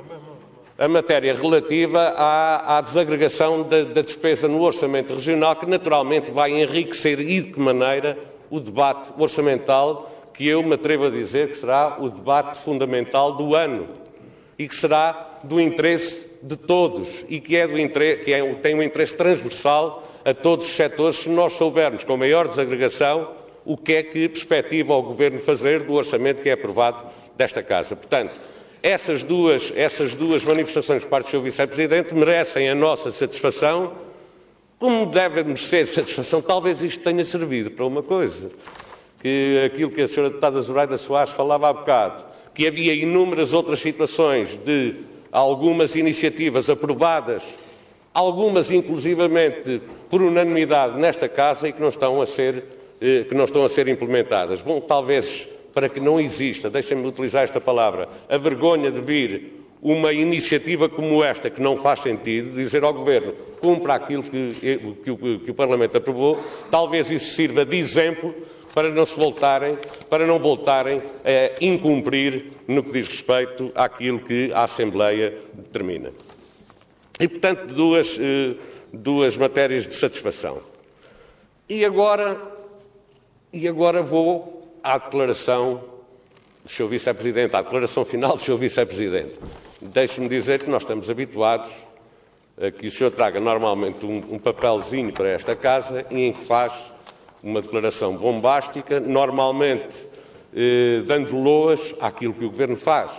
a matéria relativa à, à desagregação da, da despesa no orçamento regional, que naturalmente vai enriquecer e de que maneira o debate orçamental, que eu me atrevo a dizer que será o debate fundamental do ano e que será do interesse de todos e que, é do interesse, que é, tem um interesse transversal a todos os setores, se nós soubermos com maior desagregação o que é que perspectiva o Governo fazer do orçamento que é aprovado desta Casa. Portanto, Essas duas, essas duas manifestações por parte do senhor Vice-Presidente merecem a nossa satisfação, como deve merecer satisfação. Talvez isto tenha servido para uma coisa, que aquilo que a senhora deputada Zoraida Soares falava há bocado, que havia inúmeras outras situações de algumas iniciativas aprovadas, algumas inclusivamente por unanimidade nesta Casa e que não estão a ser, que não estão a ser implementadas. Bom, talvez... para que não exista, deixem-me utilizar esta palavra, a vergonha de vir uma iniciativa como esta, que não faz sentido, dizer ao Governo, cumpra aquilo que, que, que, que o Parlamento aprovou, talvez isso sirva de exemplo para não se voltarem, para não voltarem a incumprir no que diz respeito àquilo que a Assembleia determina. E, portanto, duas, duas matérias de satisfação. E agora, e agora vou... à declaração do senhor Vice-Presidente, à declaração final do senhor Vice-Presidente. Deixe-me dizer que nós estamos habituados a que o senhor traga normalmente um, um papelzinho para esta Casa e em que faz uma declaração bombástica, normalmente eh, dando loas àquilo que o Governo faz.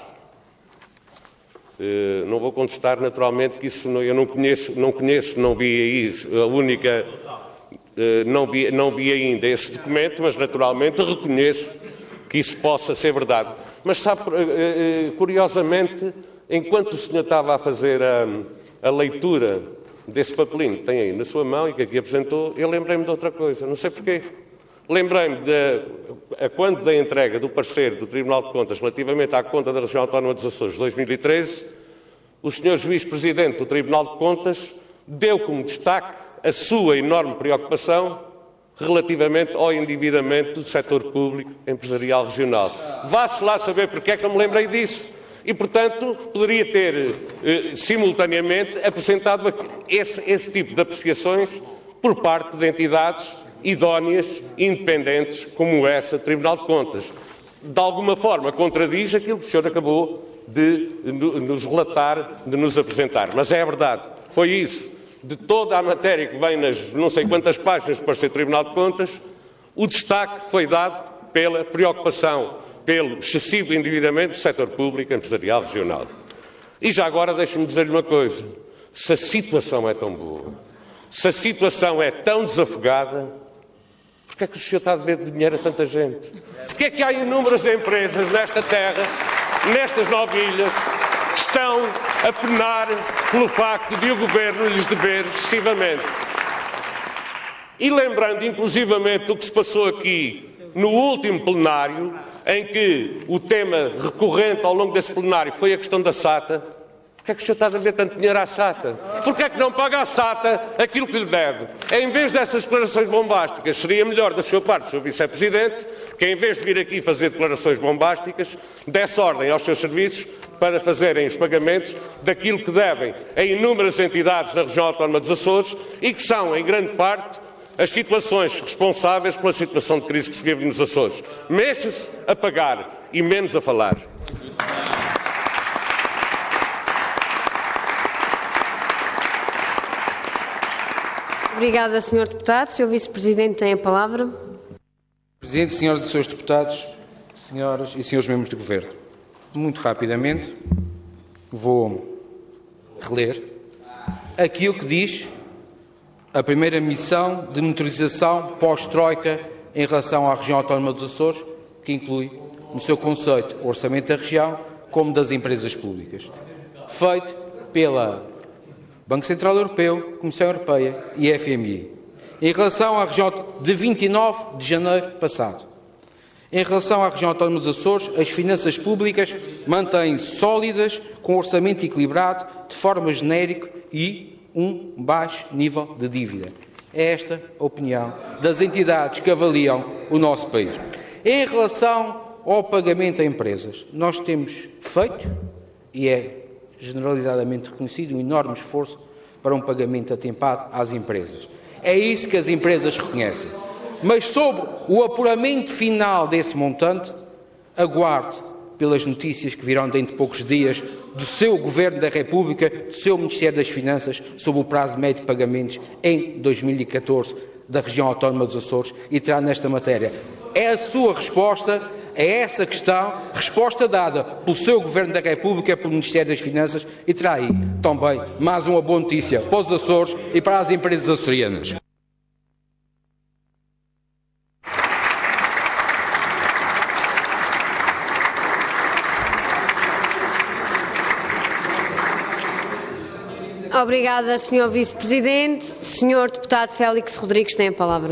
Eh, não vou contestar naturalmente que isso não, eu não conheço, não conheço, não vi aí a única... Não vi, não vi ainda esse documento, mas naturalmente reconheço que isso possa ser verdade. Mas sabe, curiosamente, enquanto o senhor estava a fazer a, a leitura desse papelinho que tem aí na sua mão e que aqui apresentou, eu lembrei-me de outra coisa, não sei porquê. Lembrei-me de, a quando da entrega do parecer do Tribunal de Contas relativamente à conta da Região Autónoma dos Açores de dois mil e treze, o senhor Juiz-Presidente do Tribunal de Contas deu como destaque a sua enorme preocupação relativamente ao endividamento do setor público empresarial regional. Vá-se lá saber porque é que eu me lembrei disso. E, portanto, poderia ter, eh, simultaneamente, apresentado esse, esse tipo de apreciações por parte de entidades idóneas, independentes, como essa Tribunal de Contas. De alguma forma contradiz aquilo que o senhor acabou de nos relatar, de nos apresentar. Mas é verdade, foi isso. De toda a matéria que vem nas não sei quantas páginas para ser Tribunal de Contas, o destaque foi dado pela preocupação, pelo excessivo endividamento do setor público, empresarial, regional. E já agora deixe-me dizer-lhe uma coisa. Se a situação é tão boa, se a situação é tão desafogada, porquê é que o senhor está a dever dinheiro a tanta gente? Porquê é que há inúmeras empresas nesta terra, nestas nove ilhas, que estão a penar pelo facto de o Governo lhes dever excessivamente? E lembrando, inclusivamente, do que se passou aqui no último plenário, em que o tema recorrente ao longo desse plenário foi a questão da S A T A, porquê é que o senhor está a dever tanto dinheiro à S A T A? Porquê é que não paga à S A T A aquilo que lhe deve? Em vez dessas declarações bombásticas, seria melhor da sua parte, senhor Vice-Presidente, que em vez de vir aqui fazer declarações bombásticas, desse ordem aos seus serviços para fazerem os pagamentos daquilo que devem a inúmeras entidades na região autónoma dos Açores e que são, em grande parte, as situações responsáveis pela situação de crise que se vive nos Açores. Mexa-se a pagar e menos a falar. Obrigada, senhor Deputado. senhor Vice-Presidente tem a palavra. Presidente, senhoras e senhores deputados, senhoras e senhores membros do Governo, muito rapidamente vou reler aquilo que diz a primeira missão de monitorização pós-Troika em relação à região autónoma dos Açores, que inclui no seu conceito o orçamento da região como das empresas públicas, feito pela Banco Central Europeu, Comissão Europeia e F M I. Em relação à região de vinte e nove de janeiro passado, em relação à região autónoma dos Açores, as finanças públicas mantêm-se sólidas, com orçamento equilibrado, de forma genérica e um baixo nível de dívida. É esta a opinião das entidades que avaliam o nosso país. Em relação ao pagamento a empresas, nós temos feito, e é generalizadamente reconhecido, um enorme esforço para um pagamento atempado às empresas. É isso que as empresas reconhecem. Mas sobre o apuramento final desse montante, aguarde pelas notícias que virão dentro de poucos dias do seu Governo da República, do seu Ministério das Finanças, sobre o prazo médio de pagamentos em dois mil e catorze da região autónoma dos Açores e terá nesta matéria. É a sua resposta a essa questão, resposta dada pelo seu Governo da República, pelo Ministério das Finanças, e terá aí também mais uma boa notícia para os Açores e para as empresas açorianas. Obrigada, senhor Vice-Presidente. senhor Deputado Félix Rodrigues tem a palavra.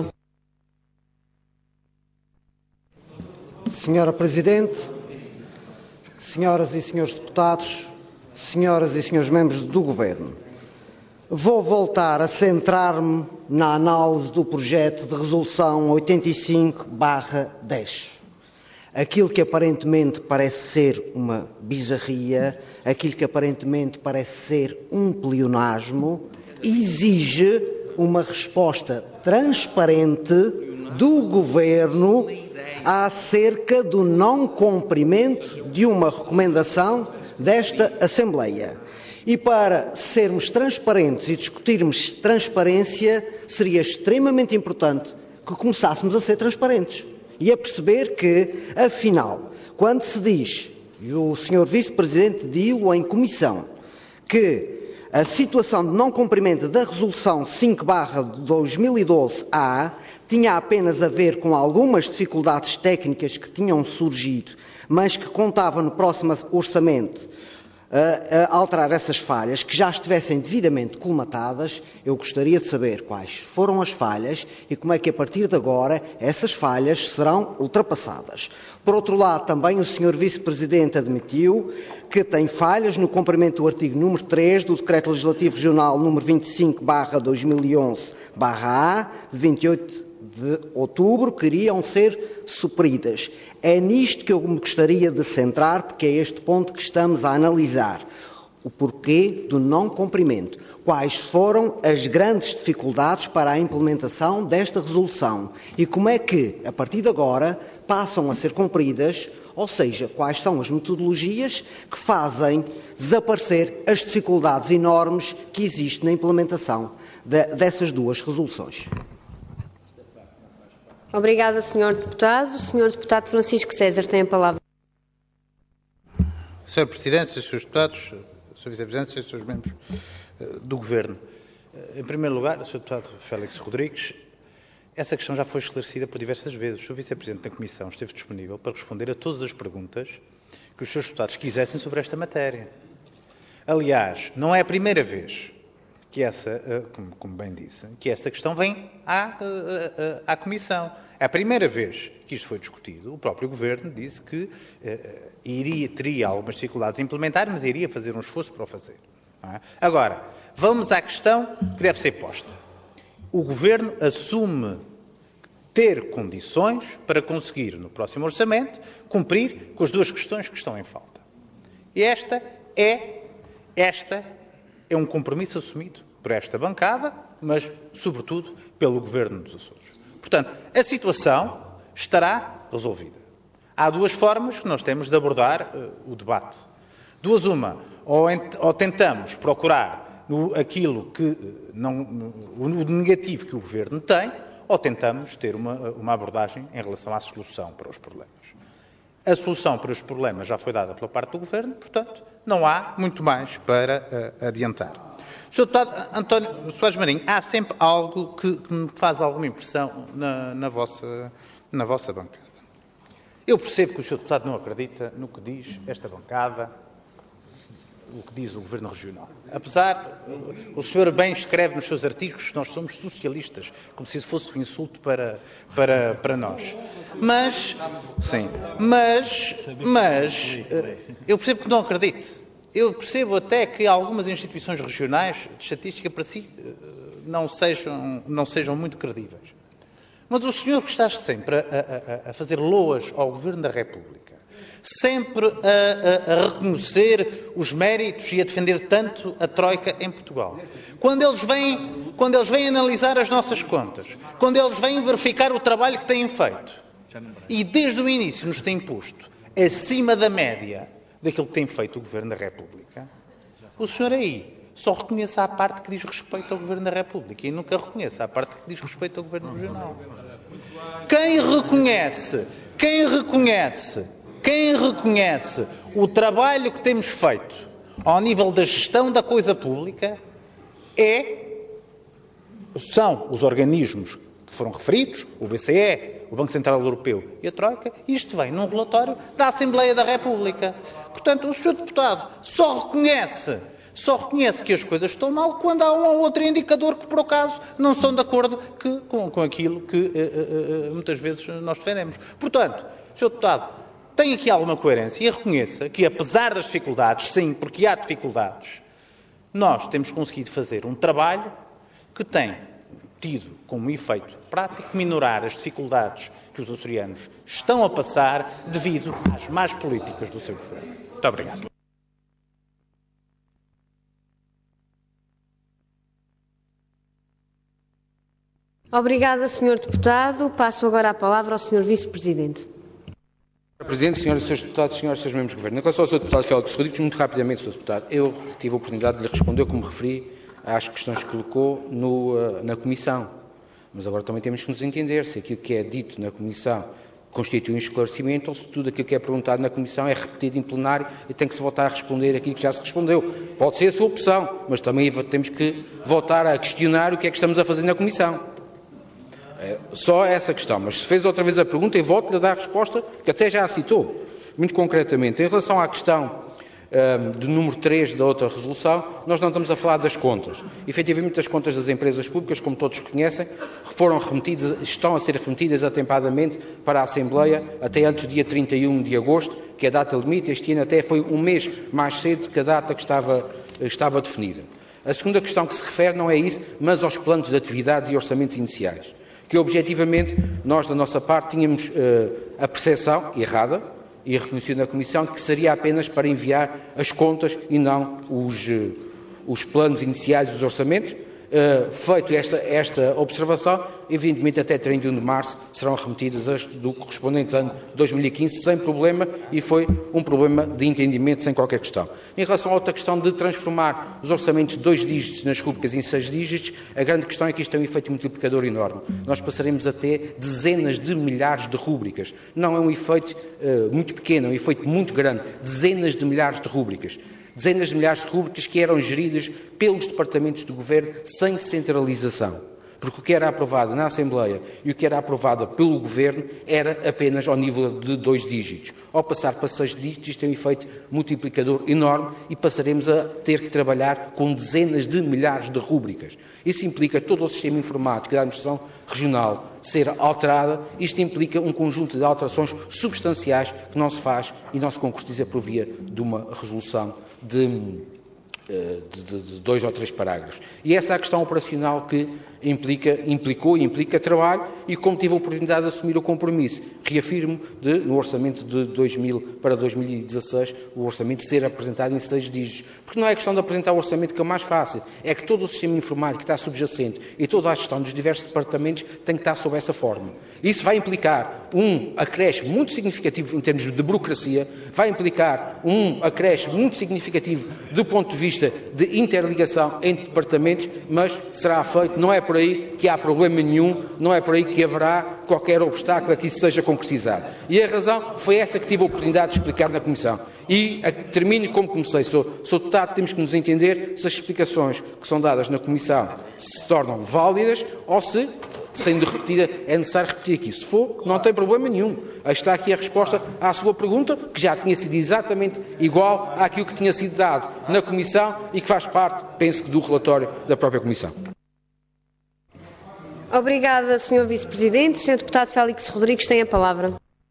Senhora Presidente, senhoras e senhores deputados, senhoras e senhores membros do Governo, vou voltar a centrar-me na análise do projeto de resolução oitenta e cinco barra dez. Aquilo que aparentemente parece ser uma bizarria, aquilo que aparentemente parece ser um pleonasmo, exige uma resposta transparente do Governo acerca do não cumprimento de uma recomendação desta Assembleia. E para sermos transparentes e discutirmos transparência, seria extremamente importante que começássemos a ser transparentes e a perceber que, afinal, quando se diz, e o senhor Vice-Presidente disse-o em comissão, que a situação de não cumprimento da Resolução cinco barra dois mil e doze A tinha apenas a ver com algumas dificuldades técnicas que tinham surgido, mas que contavam no próximo orçamento a, a alterar essas falhas, que já estivessem devidamente colmatadas. Eu gostaria de saber quais foram as falhas e como é que, a partir de agora, essas falhas serão ultrapassadas. Por outro lado, também o senhor Vice-Presidente admitiu que tem falhas no cumprimento do artigo número três do Decreto Legislativo Regional número vinte e cinco barra dois mil e onze barra A, de vinte e oito de outubro, que iriam ser supridas. É nisto que eu me gostaria de centrar, porque é este ponto que estamos a analisar. o porquê do não cumprimento, quais foram as grandes dificuldades para a implementação desta resolução e como é que, a partir de agora, passam a ser cumpridas, ou seja, quais são as metodologias que fazem desaparecer as dificuldades enormes que existem na implementação de, dessas duas resoluções. Obrigada, senhor Deputado. O senhor Deputado Francisco César tem a palavra. senhor Presidente, senhores Deputados, senhor Vice-Presidente, senhores membros do Governo. Em primeiro lugar, senhor Deputado Félix Rodrigues, essa questão já foi esclarecida por diversas vezes. O senhor Vice-Presidente da Comissão esteve disponível para responder a todas as perguntas que os senhores deputados quisessem sobre esta matéria. Aliás, não é a primeira vez que essa, como, como bem disse, que essa questão vem à, à, à Comissão. É a primeira vez que isto foi discutido. O próprio Governo disse que eh, iria, teria algumas dificuldades em implementar, mas iria fazer um esforço para o fazer. Não é? Agora, vamos à questão que deve ser posta. O Governo assume ter condições para conseguir, no próximo orçamento, cumprir com as duas questões que estão em falta. E esta é, esta é um compromisso assumido por esta bancada, mas, sobretudo, pelo Governo dos Açores. Portanto, a situação estará resolvida. Há duas formas que nós temos de abordar uh, o debate. Duas, uma, ou, ent, ou tentamos procurar no, aquilo que, não, no, o negativo que o Governo tem, ou tentamos ter uma, uma abordagem em relação à solução para os problemas. A solução para os problemas já foi dada pela parte do Governo, portanto, não há muito mais para uh, adiantar. senhor Deputado António Soares Marinho, há sempre algo que, que me faz alguma impressão na, na, vossa, na vossa bancada. Eu percebo que o senhor Deputado não acredita no que diz esta bancada, o que diz o Governo Regional. Apesar, o senhor bem escreve nos seus artigos que nós somos socialistas, como se isso fosse um insulto para, para, para nós. Mas, sim, mas, mas, eu percebo que não acredite. Eu percebo até que algumas instituições regionais de estatística para si não sejam, não sejam muito credíveis. Mas o senhor que está sempre a, a, a fazer loas ao Governo da República, sempre a, a, a reconhecer os méritos e a defender tanto a Troika em Portugal. Quando eles vêm, quando eles vêm analisar as nossas contas, quando eles vêm verificar o trabalho que têm feito, e desde o início nos têm posto acima da média daquilo que tem feito o Governo da República, o senhor aí só reconhece a parte que diz respeito ao Governo da República e nunca reconhece a parte que diz respeito ao Governo Regional. Quem reconhece, quem reconhece, quem reconhece o trabalho que temos feito ao nível da gestão da coisa pública é, são os organismos que foram referidos, o B C E, o Banco Central Europeu e a Troika, e isto vem num relatório da Assembleia da República. Portanto, o senhor Deputado só reconhece, só reconhece que as coisas estão mal quando há um ou outro indicador que, por acaso, não são de acordo que, com, com aquilo que uh, uh, uh, muitas vezes nós defendemos. Portanto, senhor Deputado, tem aqui alguma coerência e reconheça que, apesar das dificuldades, sim, porque há dificuldades, nós temos conseguido fazer um trabalho que tem tido como efeito prático minorar as dificuldades que os açorianos estão a passar devido às más políticas do seu Governo. Muito obrigado. Obrigada, senhor Deputado. Passo agora a palavra ao senhor Vice-Presidente. senhor Presidente, senhoras e senhores deputados, senhoras e senhores membros do Governo. Em relação ao senhor Deputado Félix Rodrigues, muito rapidamente, senhor Deputado, eu tive a oportunidade de lhe responder, como referi, às questões que colocou no, na Comissão. Mas agora também temos que nos entender se aquilo que é dito na Comissão constitui um esclarecimento ou se tudo aquilo que é perguntado na Comissão é repetido em plenário e tem que se voltar a responder aquilo que já se respondeu. Pode ser a sua opção, mas também temos que voltar a questionar o que é que estamos a fazer na Comissão. É só essa questão. Mas se fez outra vez a pergunta, eu volto-lhe a dar a resposta que até já a citou. Muito concretamente, em relação à questão um, do número três da outra resolução, nós não estamos a falar das contas. Efetivamente, as contas das empresas públicas, como todos reconhecem, foram remetidas, estão a ser remetidas atempadamente para a Assembleia até antes do dia trinta e um de agosto, que é a data limite. Este ano até foi um mês mais cedo que a data que estava, estava definida. A segunda questão que se refere não é isso, mas aos planos de atividades e orçamentos iniciais, que objetivamente nós, da nossa parte, tínhamos uh, a percepção errada, e reconhecido na Comissão, que seria apenas para enviar as contas e não os, os planos iniciais e os orçamentos. Uh, feito esta, esta observação, evidentemente até trinta e um de março serão remetidas as do correspondente ano dois mil e quinze sem problema, e foi um problema de entendimento sem qualquer questão. Em relação à outra questão de transformar os orçamentos de dois dígitos nas rúbricas em seis dígitos, a grande questão é que isto tem um efeito multiplicador enorme. Nós passaremos a ter dezenas de milhares de rúbricas. Não é um efeito uh, muito pequeno, é um efeito muito grande. Dezenas de milhares de rúbricas. Dezenas de milhares de rúbricas que eram geridas pelos departamentos do Governo sem centralização. Porque o que era aprovado na Assembleia e o que era aprovado pelo Governo era apenas ao nível de dois dígitos. Ao passar para seis dígitos, isto tem um efeito multiplicador enorme e passaremos a ter que trabalhar com dezenas de milhares de rúbricas. Isso implica todo o sistema informático da administração regional ser alterada. Isto implica um conjunto de alterações substanciais que não se faz e não se concretiza por via de uma resolução de, de, de, de dois ou três parágrafos. E essa é a questão operacional que implica, implicou e implica trabalho, e como tive a oportunidade de assumir o compromisso, reafirmo de, no orçamento de dois mil para dois mil e dezasseis, o orçamento ser apresentado em seis dígitos. Porque não é questão de apresentar o orçamento que é o mais fácil, é que todo o sistema informático que está subjacente e toda a gestão dos diversos departamentos tem que estar sob essa forma. Isso vai implicar um acréscimo muito significativo em termos de burocracia, vai implicar um acréscimo muito significativo do ponto de vista de interligação entre departamentos, mas será feito, não é por aí que há problema nenhum, não é por aí que haverá qualquer obstáculo a que isso seja concretizado. E a razão foi essa que tive a oportunidade de explicar na Comissão. E a, termino como comecei, sou, sou deputado, temos que nos entender se as explicações que são dadas na Comissão se tornam válidas ou se, sendo repetida, é necessário repetir aqui. Se for, não tem problema nenhum. Aí está aqui a resposta à sua pergunta, que já tinha sido exatamente igual àquilo que tinha sido dado na Comissão e que faz parte, penso que, do relatório da própria Comissão. Obrigada, senhor Vice-Presidente. O senhor Deputado Félix Rodrigues tem a palavra.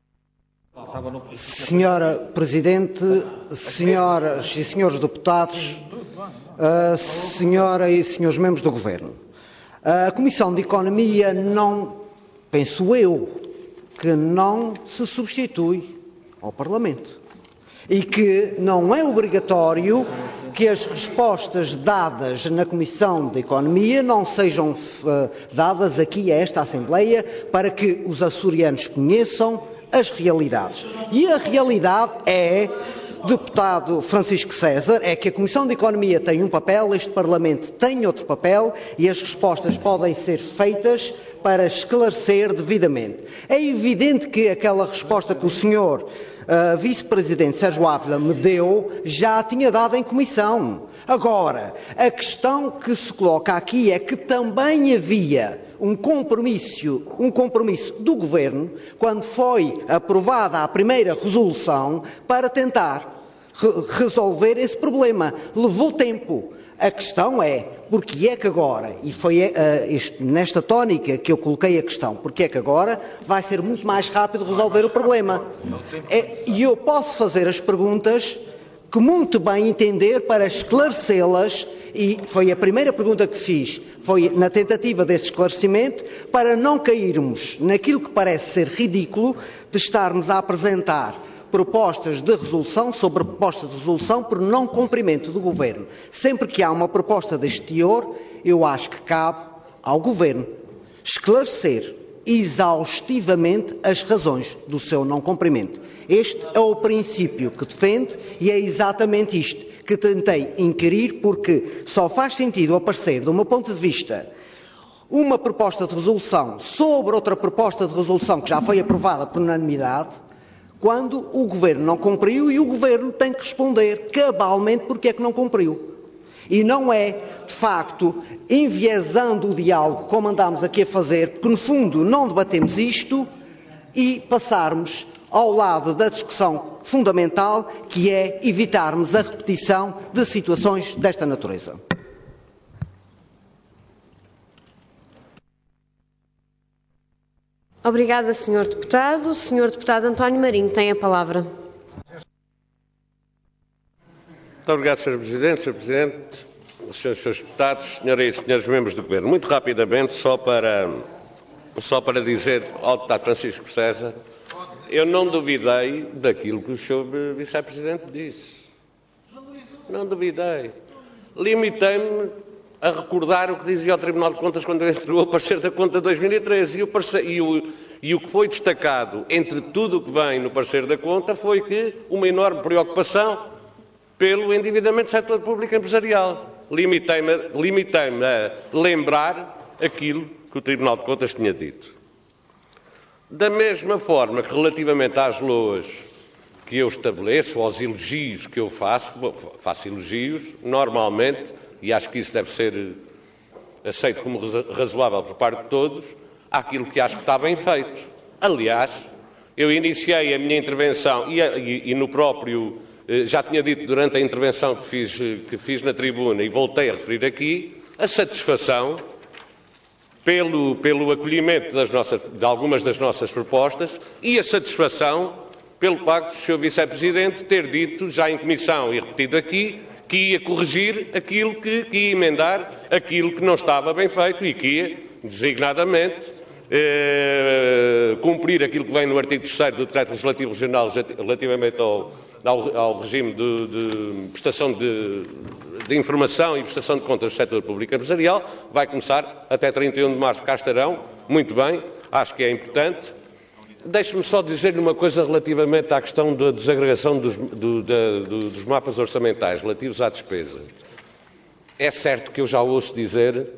Senhora Presidente, senhoras e senhores deputados, uh, senhora e senhores membros do Governo, a Comissão de Economia não, penso eu, que não se substitui ao Parlamento e que não é obrigatório que as respostas dadas na Comissão de Economia não sejam uh, dadas aqui a esta Assembleia para que os açorianos conheçam as realidades. E a realidade é, deputado Francisco César, é que a Comissão de Economia tem um papel, este Parlamento tem outro papel e as respostas podem ser feitas para esclarecer devidamente. É evidente que aquela resposta que o senhor uh, Vice-Presidente Sérgio Ávila me deu já a tinha dado em Comissão. Agora, a questão que se coloca aqui é que também havia um compromisso, um compromisso do Governo, quando foi aprovada a primeira resolução, para tentar re resolver esse problema. Levou tempo. A questão é, porque é que agora, e foi uh, este, nesta tónica que eu coloquei a questão, porque é que agora vai ser muito mais rápido resolver o problema. É, e eu posso fazer as perguntas que muito bem entender para esclarecê-las, e foi a primeira pergunta que fiz, foi na tentativa desse esclarecimento, para não cairmos naquilo que parece ser ridículo de estarmos a apresentar propostas de resolução sobre propostas de resolução por não cumprimento do Governo. Sempre que há uma proposta deste teor, eu acho que cabe ao Governo esclarecer exaustivamente as razões do seu não cumprimento. Este é o princípio que defende e é exatamente isto que tentei inquirir, porque só faz sentido aparecer, do meu ponto de vista, uma proposta de resolução sobre outra proposta de resolução que já foi aprovada por unanimidade, quando o Governo não cumpriu e o Governo tem que responder cabalmente porque é que não cumpriu. E não é, de facto, enviesando o diálogo, como andámos aqui a fazer, porque, no fundo, não debatemos isto e passarmos ao lado da discussão fundamental, que é evitarmos a repetição de situações desta natureza. Obrigada, senhor Deputado. O senhor Deputado António Marinho tem a palavra. Muito obrigado, senhor Presidente, senhor Presidente, senhores, senhores Deputados, senhoras e senhores membros do Governo. Muito rapidamente, só para, só para dizer ao Deputado Francisco César eu não duvidei daquilo que o senhor Vice-Presidente disse. Não duvidei. Limitei-me a recordar o que dizia o Tribunal de Contas quando entregou o parecer da conta de dois mil e treze. E o, parecer, e, o, e o que foi destacado entre tudo o que vem no parecer da conta foi que uma enorme preocupação pelo endividamento do setor público empresarial. Limitei-me a, limitei-me a lembrar aquilo que o Tribunal de Contas tinha dito. Da mesma forma que relativamente às loas que eu estabeleço, aos elogios que eu faço, faço elogios normalmente, e acho que isso deve ser aceito como razoável por parte de todos, àquilo que acho que está bem feito. Aliás, eu iniciei a minha intervenção e, e, e no próprio, já tinha dito durante a intervenção que fiz, que fiz na tribuna e voltei a referir aqui, a satisfação pelo, pelo acolhimento das nossas, de algumas das nossas propostas e a satisfação pelo facto do senhor Vice-Presidente ter dito, já em comissão e repetido aqui, que ia corrigir aquilo que, que ia emendar aquilo que não estava bem feito e que ia, designadamente, eh, cumprir aquilo que vem no artigo terceiro do Decreto Legislativo Regional relativamente ao, ao, ao regime de, de prestação de, de informação e prestação de contas do setor público empresarial. Vai começar até trinta e um de março, cá estarão. Muito bem, acho que é importante. Deixe-me só dizer-lhe uma coisa relativamente à questão da desagregação dos, do, da, do, dos mapas orçamentais relativos à despesa. É certo que eu já ouço dizer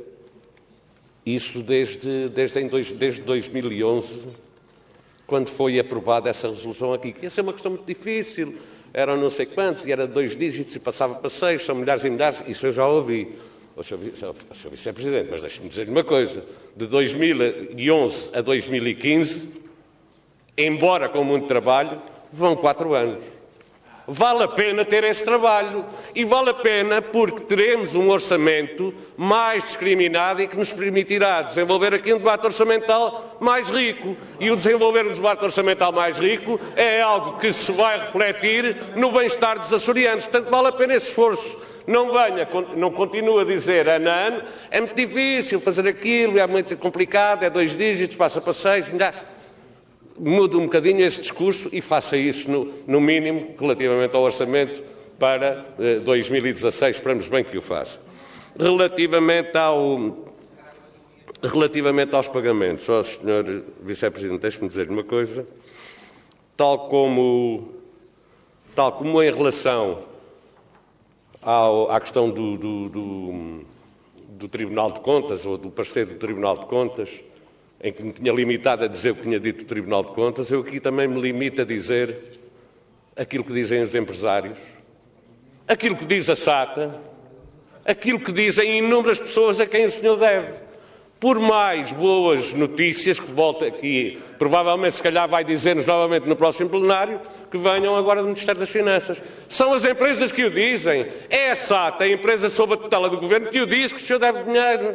isso desde, desde, em dois, desde dois mil e onze, quando foi aprovada essa resolução aqui, que ia ser uma questão muito difícil, eram não sei quantos, e era dois dígitos e passava para seis, são milhares e milhares, isso eu já ouvi. O senhor Vice-Presidente, mas deixe-me dizer-lhe uma coisa, de dois mil e onze a dois mil e quinze... embora com muito trabalho, vão quatro anos. Vale a pena ter esse trabalho. E vale a pena porque teremos um orçamento mais discriminado e que nos permitirá desenvolver aqui um debate orçamental mais rico. E o desenvolver um debate orçamental mais rico é algo que se vai refletir no bem-estar dos açorianos. Portanto, vale a pena esse esforço. Não venha, não continue a dizer ano a ano, é muito difícil fazer aquilo, é muito complicado, é dois dígitos, passa para seis, milhares. Mude um bocadinho esse discurso e faça isso, no, no mínimo, relativamente ao orçamento para eh, dois mil e dezasseis. Esperamos bem que o faça. Relativamente, ao, relativamente aos pagamentos, ó, senhor Vice-Presidente, deixe-me dizer uma coisa. Tal como, tal como em relação ao, à questão do, do, do, do Tribunal de Contas, ou do parecer do Tribunal de Contas, em que me tinha limitado a dizer o que tinha dito o Tribunal de Contas, eu aqui também me limito a dizer aquilo que dizem os empresários, aquilo que diz a SATA, aquilo que dizem inúmeras pessoas a quem o senhor deve. Por mais boas notícias que volta aqui, provavelmente se calhar vai dizer-nos novamente no próximo plenário, que venham agora do Ministério das Finanças. São as empresas que o dizem. É a SATA, a empresa sob a tutela do Governo, que o diz que o senhor deve dinheiro.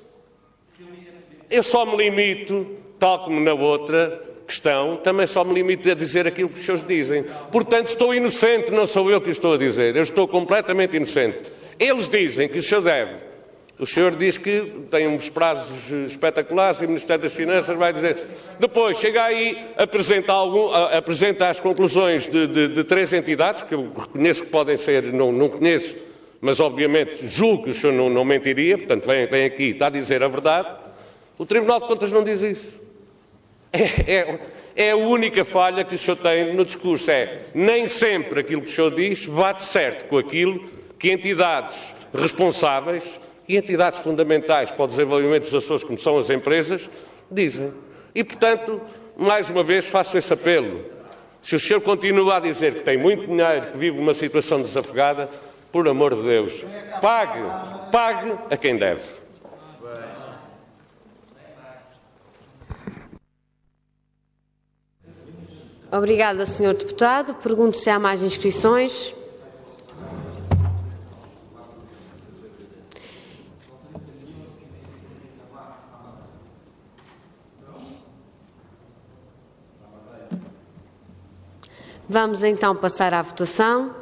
Eu só me limito, tal como na outra questão, também só me limito a dizer aquilo que os senhores dizem. Portanto, estou inocente, não sou eu que o estou a dizer. Eu estou completamente inocente. Eles dizem que o senhor deve. O senhor diz que tem uns prazos espetaculares e o Ministério das Finanças vai dizer. Depois, chega aí, apresenta, algum, apresenta as conclusões de, de, de três entidades, que eu reconheço que podem ser, não, não conheço, mas obviamente julgo que o senhor não, não mentiria, portanto, vem, vem aqui e está a dizer a verdade. O Tribunal de Contas não diz isso. É, é, é a única falha que o senhor tem no discurso. É, nem sempre aquilo que o senhor diz bate certo com aquilo que entidades responsáveis e entidades fundamentais para o desenvolvimento dos Açores, como são as empresas, dizem. E, portanto, mais uma vez faço esse apelo. Se o senhor continua a dizer que tem muito dinheiro, que vive uma situação desafogada, por amor de Deus, pague, pague a quem deve. Obrigada, senhor Deputado. Pergunto se há mais inscrições. Vamos então passar à votação.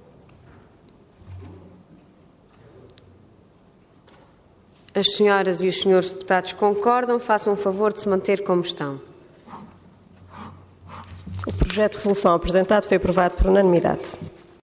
As senhoras e os senhores deputados concordam, façam o favor de se manter como estão. projeto de resolução apresentado foi aprovado por unanimidade.